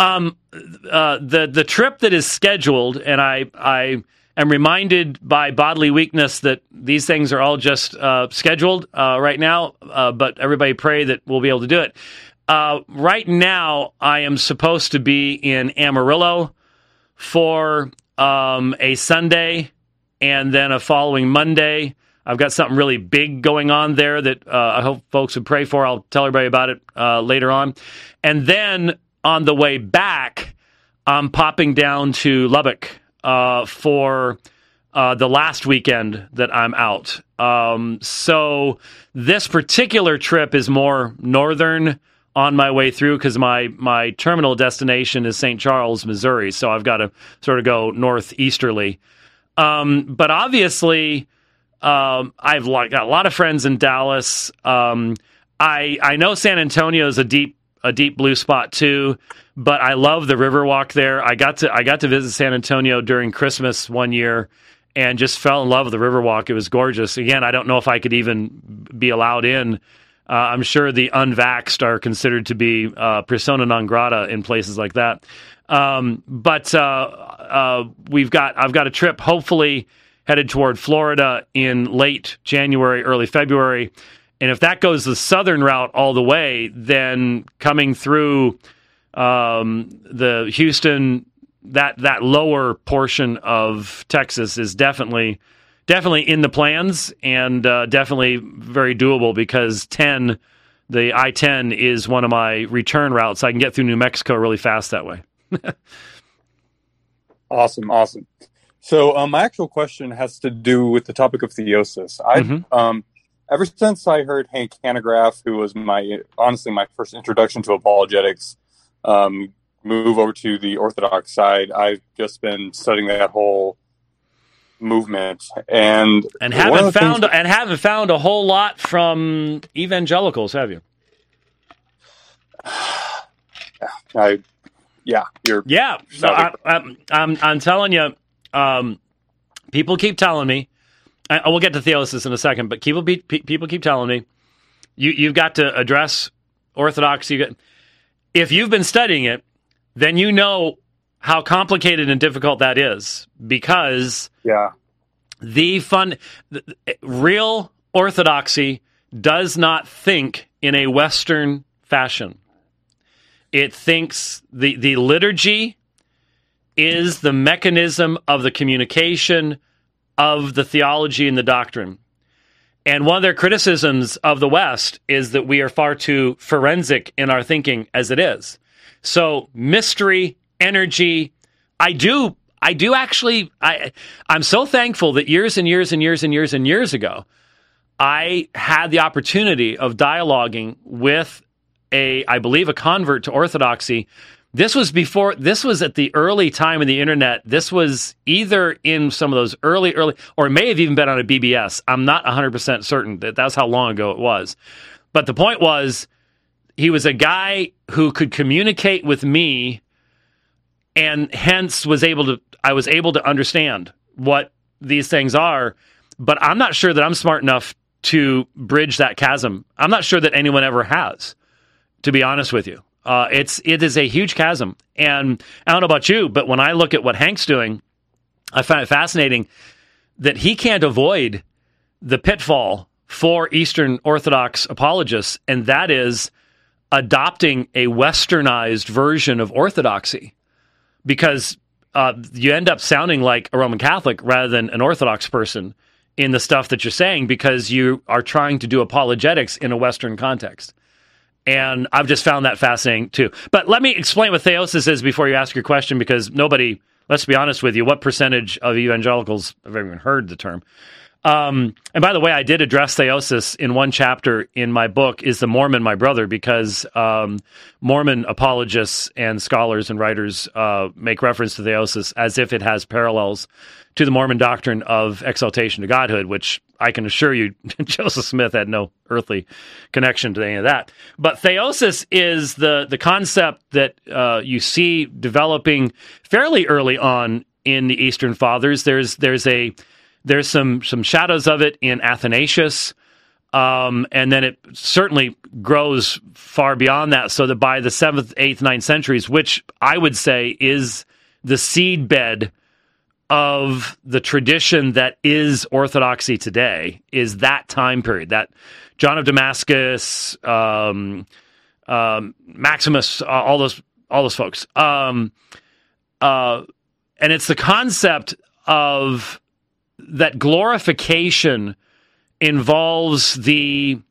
The trip that is scheduled, and I am reminded by bodily weakness that these things are all just scheduled right now, but everybody pray that we'll be able to do it. Right now, I am supposed to be in Amarillo for a Sunday and then a following Monday. I've got something really big going on there that I hope folks would pray for. I'll tell everybody about it later on. And then on the way back, I'm popping down to Lubbock for the last weekend that I'm out. So this particular trip is more northern on my way through because my terminal destination is St. Charles, Missouri. So I've got to sort of go northeasterly. But obviously, I've got a lot of friends in Dallas. I know San Antonio is a deep blue spot too, but I love the Riverwalk there. I got to visit San Antonio during Christmas one year and just fell in love with the Riverwalk. It was gorgeous. Again, I don't know if I could even be allowed in. I'm sure the unvaxxed are considered to be persona non grata in places like that. But I've got a trip hopefully headed toward Florida in late January, early February. And if that goes the southern route all the way, then coming through the Houston, that lower portion of Texas is definitely in the plans and definitely very doable because the I-10 is one of my return routes. I can get through New Mexico really fast that way. Awesome. So my actual question has to do with the topic of theosis. Ever since I heard Hank Hanegraaff, who was my first introduction to apologetics, move over to the Orthodox side, I've just been studying that whole movement and haven't found a whole lot from evangelicals, have you? I'm telling you, people keep telling me. We'll get to theosis in a second, but people keep telling me you've got to address orthodoxy. If you've been studying it, then you know how complicated and difficult that is because real orthodoxy does not think in a Western fashion. It thinks the liturgy is the mechanism of the communication of the theology and the doctrine. And one of their criticisms of the West is that we are far too forensic in our thinking as it is. So mystery, energy, I'm so thankful that years and years and years and years and years ago, I had the opportunity of dialoguing with I believe a convert to Orthodoxy. This was at the early time of the internet. This was either in some of those early, or it may have even been on a BBS. I'm not 100% certain that's how long ago it was. But the point was, he was a guy who could communicate with me and hence I was able to understand what these things are, but I'm not sure that I'm smart enough to bridge that chasm. I'm not sure that anyone ever has, to be honest with you. It is a huge chasm. And I don't know about you, but when I look at what Hank's doing, I find it fascinating that he can't avoid the pitfall for Eastern Orthodox apologists, and that is adopting a westernized version of Orthodoxy, because you end up sounding like a Roman Catholic rather than an Orthodox person in the stuff that you're saying, because you are trying to do apologetics in a Western context. And I've just found that fascinating too. But let me explain what theosis is before you ask your question, because nobody, let's be honest with you, what percentage of evangelicals have even heard the term? And by the way, I did address theosis in one chapter in my book, Is the Mormon My Brother? Because Mormon apologists and scholars and writers make reference to theosis as if it has parallels to the Mormon doctrine of exaltation to godhood, which I can assure you Joseph Smith had no earthly connection to any of that. But theosis is the concept that you see developing fairly early on in the Eastern Fathers. There's some shadows of it in Athanasius, and then it certainly grows far beyond that, so that by the 7th, 8th, 9th centuries, which I would say is the seedbed of the tradition that is Orthodoxy today, is that time period, that John of Damascus, Maximus, all those folks. And it's the concept of that glorification involves and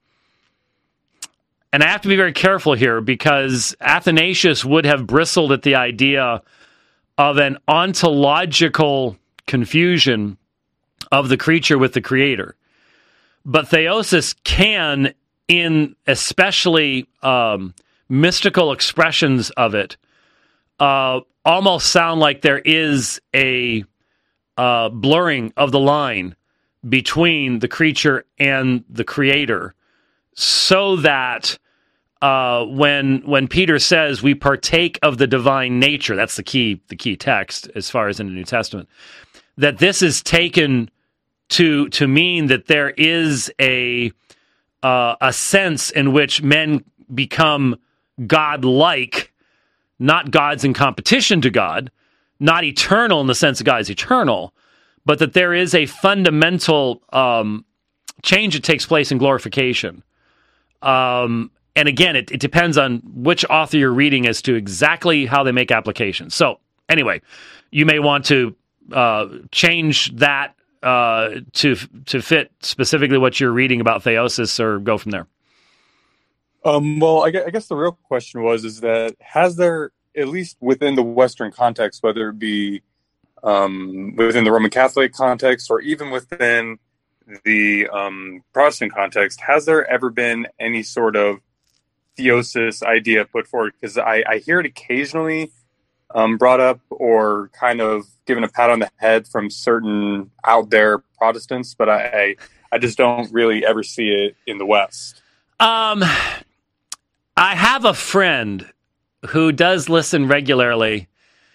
I have to be very careful here, because Athanasius would have bristled at the idea of an ontological confusion of the creature with the creator. But theosis can, in especially mystical expressions of it, almost sound like there is a blurring of the line between the creature and the creator, so that when Peter says we partake of the divine nature, that's the key text as far as in the New Testament, that this is taken to mean that there is a sense in which men become God-like, not gods in competition to God, not eternal in the sense that God is eternal, but that there is a fundamental change that takes place in glorification. And again, it depends on which author you're reading as to exactly how they make applications. So anyway, you may want to change that to fit specifically what you're reading about theosis, or go from there. Well, I guess the real question is that has there, at least within the Western context, whether it be within the Roman Catholic context or even within the Protestant context, has there ever been any sort of theosis idea put forward? Because I hear it occasionally brought up or kind of given a pat on the head from certain out there Protestants, but I just don't really ever see it in the West. I have a friend who does listen regularly,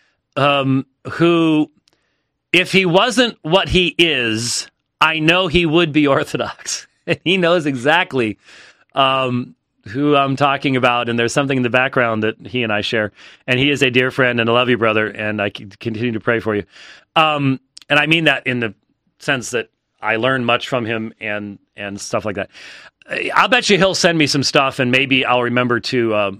who, if he wasn't what he is, I know he would be Orthodox. He knows exactly who I'm talking about, and there's something in the background that he and I share. And he is a dear friend, and I love you, brother, and I continue to pray for you. And I mean that in the sense that I learn much from him and stuff like that. I'll bet you he'll send me some stuff, and maybe I'll remember to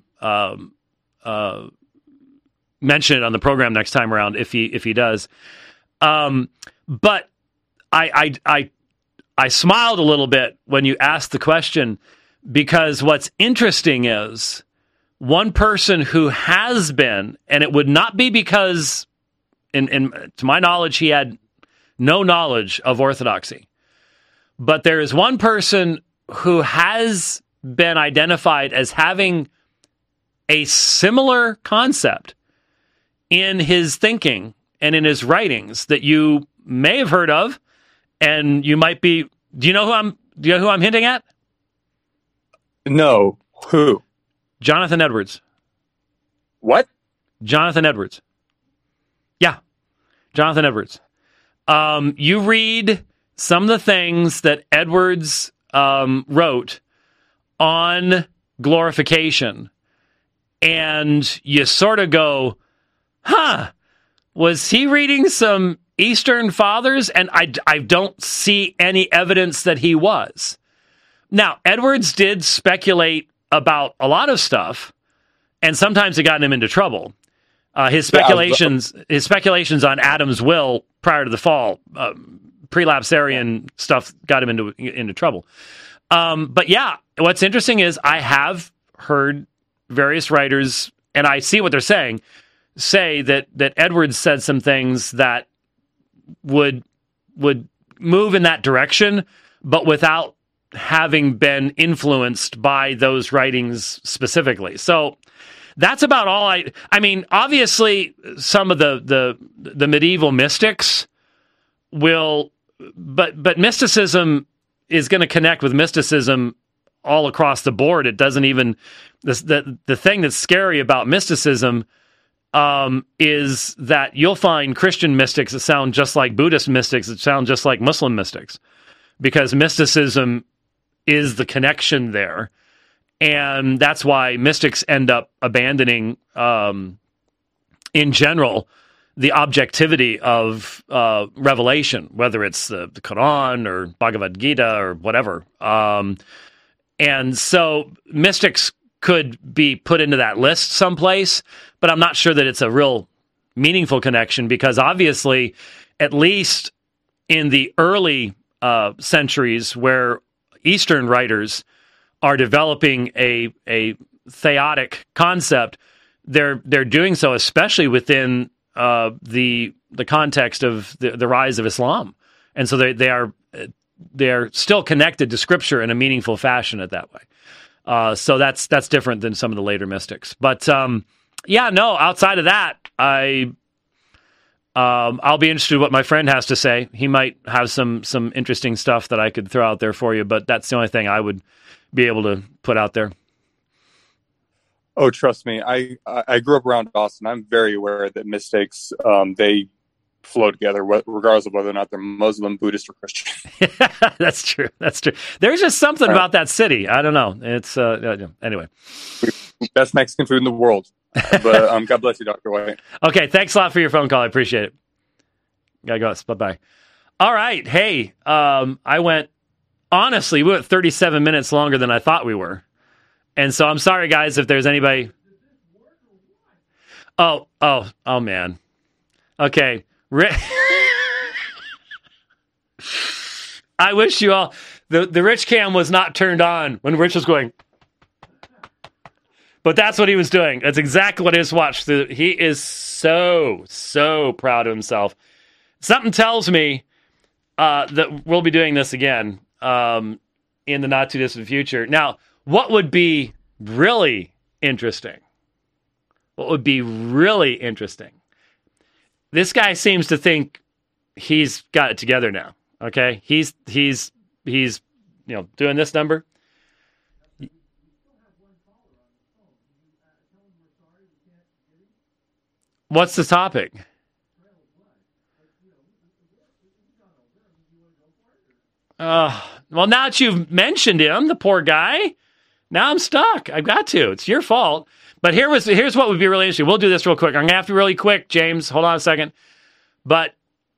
mention it on the program next time around if he does. But I smiled a little bit when you asked the question, because what's interesting is one person who has been, and it would not be because, to my knowledge, he had no knowledge of Orthodoxy, but there is one person who has been identified as having a similar concept in his thinking and in his writings that you may have heard of, and you might be. Do you know who I'm hinting at? No. Who? Jonathan Edwards. What? Jonathan Edwards. Yeah, Jonathan Edwards. You read some of the things that Edwards wrote on glorification, and you sort of go, was he reading some Eastern Fathers? And I don't see any evidence that he was. Now, Edwards did speculate about a lot of stuff, and sometimes it got him into trouble. His speculations on Adam's will prior to the fall, prelapsarian stuff, got him into trouble. But yeah, what's interesting is I have heard various writers, and I see what they're saying, say that Edwards said some things that would move in that direction, but without having been influenced by those writings specifically. So that's about all I mean, obviously some of the medieval mystics will, but mysticism is going to connect with mysticism all across the board. It doesn't even, the thing that's scary about mysticism is that you'll find Christian mystics that sound just like Buddhist mystics, that sound just like Muslim mystics, because mysticism is the connection there. And that's why mystics end up abandoning, in general, the objectivity of revelation, whether it's the Quran or Bhagavad Gita or whatever. And so mystics could be put into that list someplace, but I'm not sure that it's a real meaningful connection, because obviously, at least in the early centuries where Eastern writers are developing a theotic concept, they're doing so especially within the context of the rise of Islam, and so they are still connected to Scripture in a meaningful fashion at that way. So that's different than some of the later mystics. But outside of that, I'll be interested in what my friend has to say. He might have some interesting stuff that I could throw out there for you, but that's the only thing I would be able to put out there. Oh, trust me. I grew up around Austin. I'm very aware that mystics, they flow together, regardless of whether or not they're Muslim, Buddhist, or Christian. That's true. There's just something about that city. I don't know. It's anyway. Best Mexican food in the world. But God bless you, Dr. White. Okay, thanks a lot for your phone call. I appreciate it. Gotta go. Bye-bye. All right. Hey, we went 37 minutes longer than I thought we were. And so I'm sorry, guys, if there's anybody. Oh, man. Okay. I wish you all, the Rich cam was not turned on when Rich was going. But that's what he was doing. That's exactly what his watch. He is so proud of himself. Something tells me that we'll be doing this again in the not too distant future. Now, what would be really interesting? This guy seems to think he's got it together now. Okay, he's doing this number. What's the topic? Well, now that you've mentioned him, the poor guy, now I'm stuck. I've got to. It's your fault. But here's what would be really interesting. We'll do this real quick. I'm going to have to be really quick, James. Hold on a second. But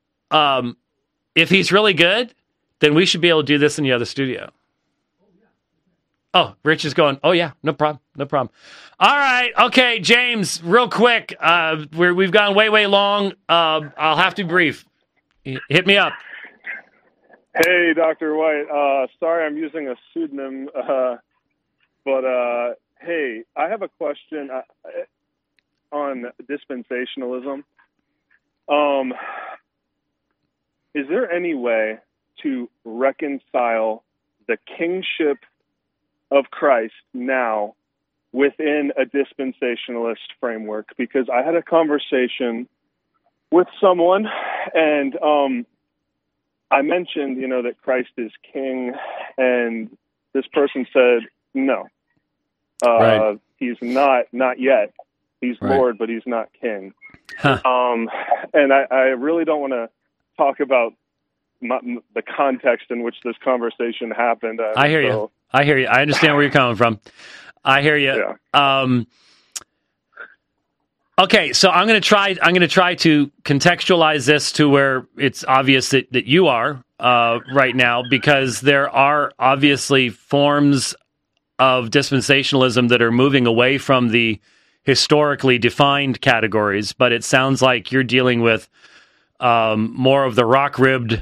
if he's really good, then we should be able to do this in the other studio. Oh, Rich is going, oh, yeah, no problem. All right. Okay, James, real quick. We've gone way long. I'll have to be brief. Hit me up. Hey, Dr. White. Sorry I'm using a pseudonym, but hey, I have a question on dispensationalism. Is there any way to reconcile the kingship of Christ now within a dispensationalist framework? Because I had a conversation with someone, and I mentioned, that Christ is king, and this person said, no, right. He's not yet. He's right. Lord, but he's not king. Huh. And I really don't want to talk about the context in which this conversation happened. I hear you. I understand where you're coming from. I hear you. Yeah. Okay, so I'm going to try to contextualize this to where it's obvious that you are right now, because there are obviously forms of dispensationalism that are moving away from the historically defined categories, but it sounds like you're dealing with more of the rock-ribbed,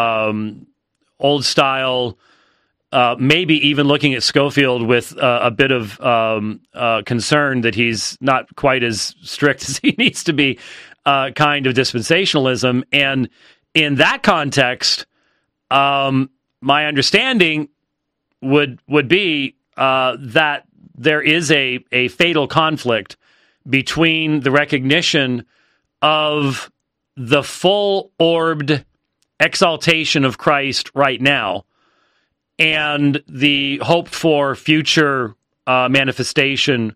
old style, maybe even looking at Scofield with a bit of concern that he's not quite as strict as he needs to be, kind of dispensationalism. And in that context, my understanding would be that there is a fatal conflict between the recognition of the full-orbed exaltation of Christ right now and the hope for future manifestation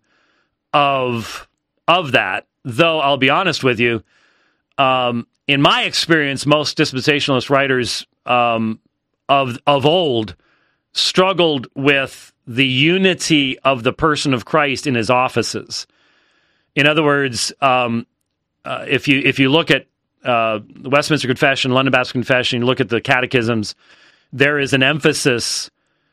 of that. Though I'll be honest with you, in my experience, most dispensationalist writers of old struggled with the unity of the person of Christ in his offices. In other words, if you look at the Westminster Confession, London Baptist Confession, you look at the catechisms, there is an emphasis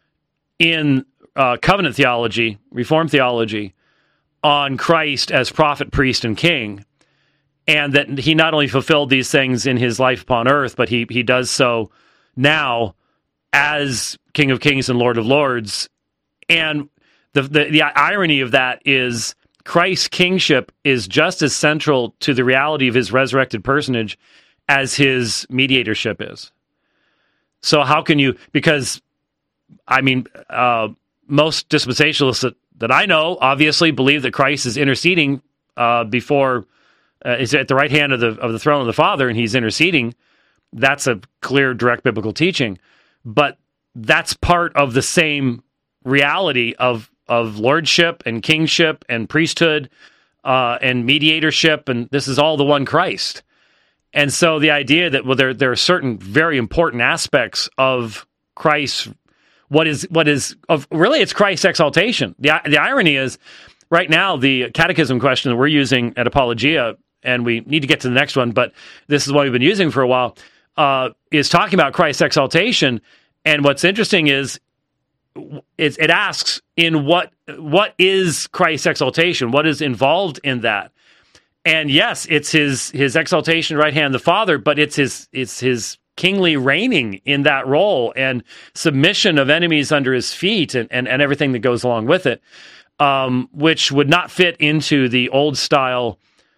in covenant theology, Reformed theology, on Christ as prophet, priest, and king, and that he not only fulfilled these things in his life upon earth, but he does so now as King of Kings and Lord of Lords. And the irony of that is Christ's kingship is just as central to the reality of his resurrected personage as his mediatorship is. So how can you, because, I mean, most dispensationalists that I know obviously believe that Christ is interceding before, is at the right hand of the throne of the Father, and he's interceding. That's a clear, direct biblical teaching. But that's part of the same reality of lordship and kingship and priesthood and mediatorship, and this is all the one Christ. And so the idea that, well, there are certain very important aspects of Christ, what is really it's Christ's exaltation. The irony is, right now, the catechism question that we're using at Apologia, and we need to get to the next one, but this is what we've been using for a while, is talking about Christ's exaltation. And what's interesting is it asks, in what is Christ's exaltation? What is involved in that? And yes, it's his exaltation right hand of the Father, but it's his kingly reigning in that role and submission of enemies under his feet and everything that goes along with it, which would not fit into the old style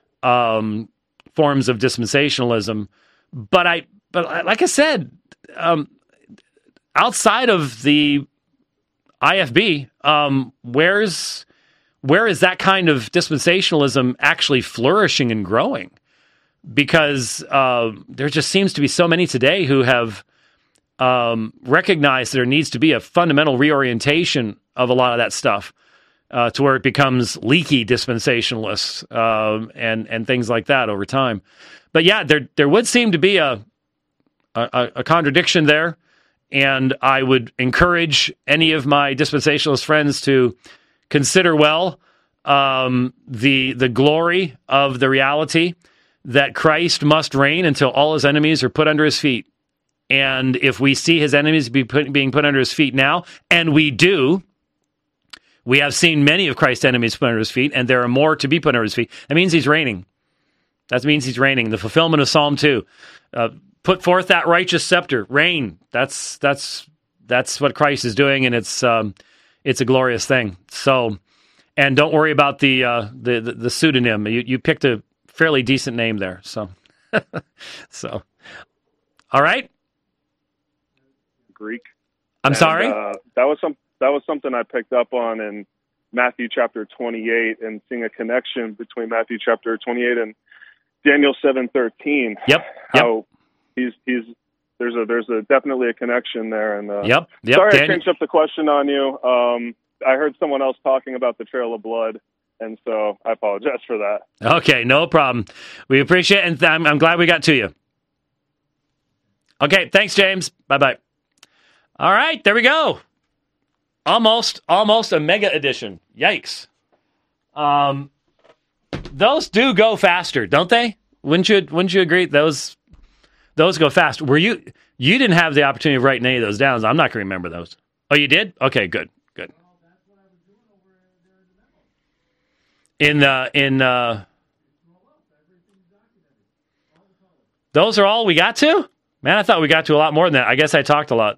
forms of dispensationalism. But like I said, outside of the IFB, where is that kind of dispensationalism actually flourishing and growing? Because there just seems to be so many today who have recognized there needs to be a fundamental reorientation of a lot of that stuff to where it becomes leaky dispensationalists and things like that over time. But yeah, there would seem to be a contradiction there, and I would encourage any of my dispensationalist friends to consider well the glory of the reality that Christ must reign until all his enemies are put under his feet. And if we see his enemies being put under his feet now, and we do, we have seen many of Christ's enemies put under his feet, and there are more to be put under his feet. That means he's reigning. That means he's reigning. The fulfillment of Psalm 2. Put forth that righteous scepter. Reign. That's what Christ is doing, and it's a glorious thing. So, and don't worry about the pseudonym. You picked a fairly decent name there. So, all right. Greek. I'm sorry. That was something I picked up on in Matthew chapter 28, and seeing a connection between Matthew chapter 28 and Daniel 7:13. Yep. How he's there's definitely a connection there. And yep. Sorry, I changed up the question on you. I heard someone else talking about the Trail of Blood, and so I apologize for that. Okay, no problem. We appreciate it, and I'm glad we got to you. Okay, thanks, James. Bye-bye. All right, there we go. Almost a mega edition. Yikes. Those do go faster, don't they? Wouldn't you agree? Those go fast. You didn't have the opportunity of writing any of those down. I'm not going to remember those. Oh, you did? Okay, good. Those are all we got to? Man, I thought we got to a lot more than that. I guess I talked a lot.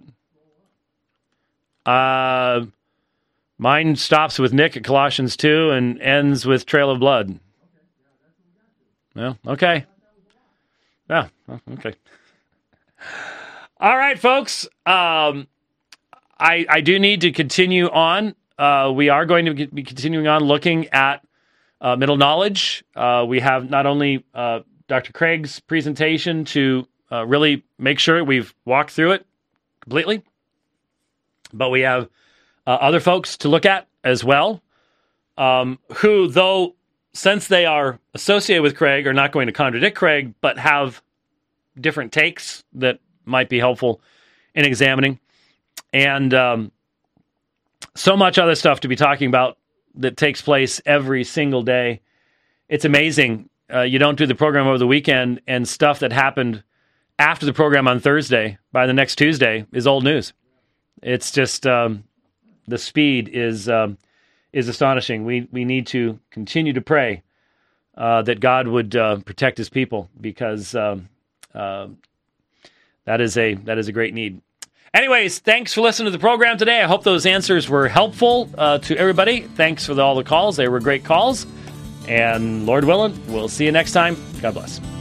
Mine stops with Nick at Colossians 2 and ends with Trail of Blood. Well, okay. Yeah, okay. All right, folks. I do need to continue on. We are going to be continuing on looking at middle knowledge. We have not only Dr. Craig's presentation to really make sure we've walked through it completely, but we have other folks to look at as well, who, though, since they are associated with Craig, are not going to contradict Craig, but have different takes that might be helpful in examining. And so much other stuff to be talking about that takes place every single day. It's amazing. You don't do the program over the weekend, and stuff that happened after the program on Thursday, by the next Tuesday, is old news. It's just the speed is astonishing. We need to continue to pray that God would protect His people, because that is a great need. Anyways, thanks for listening to the program today. I hope those answers were helpful to everybody. Thanks for all the calls. They were great calls. And Lord willing, we'll see you next time. God bless.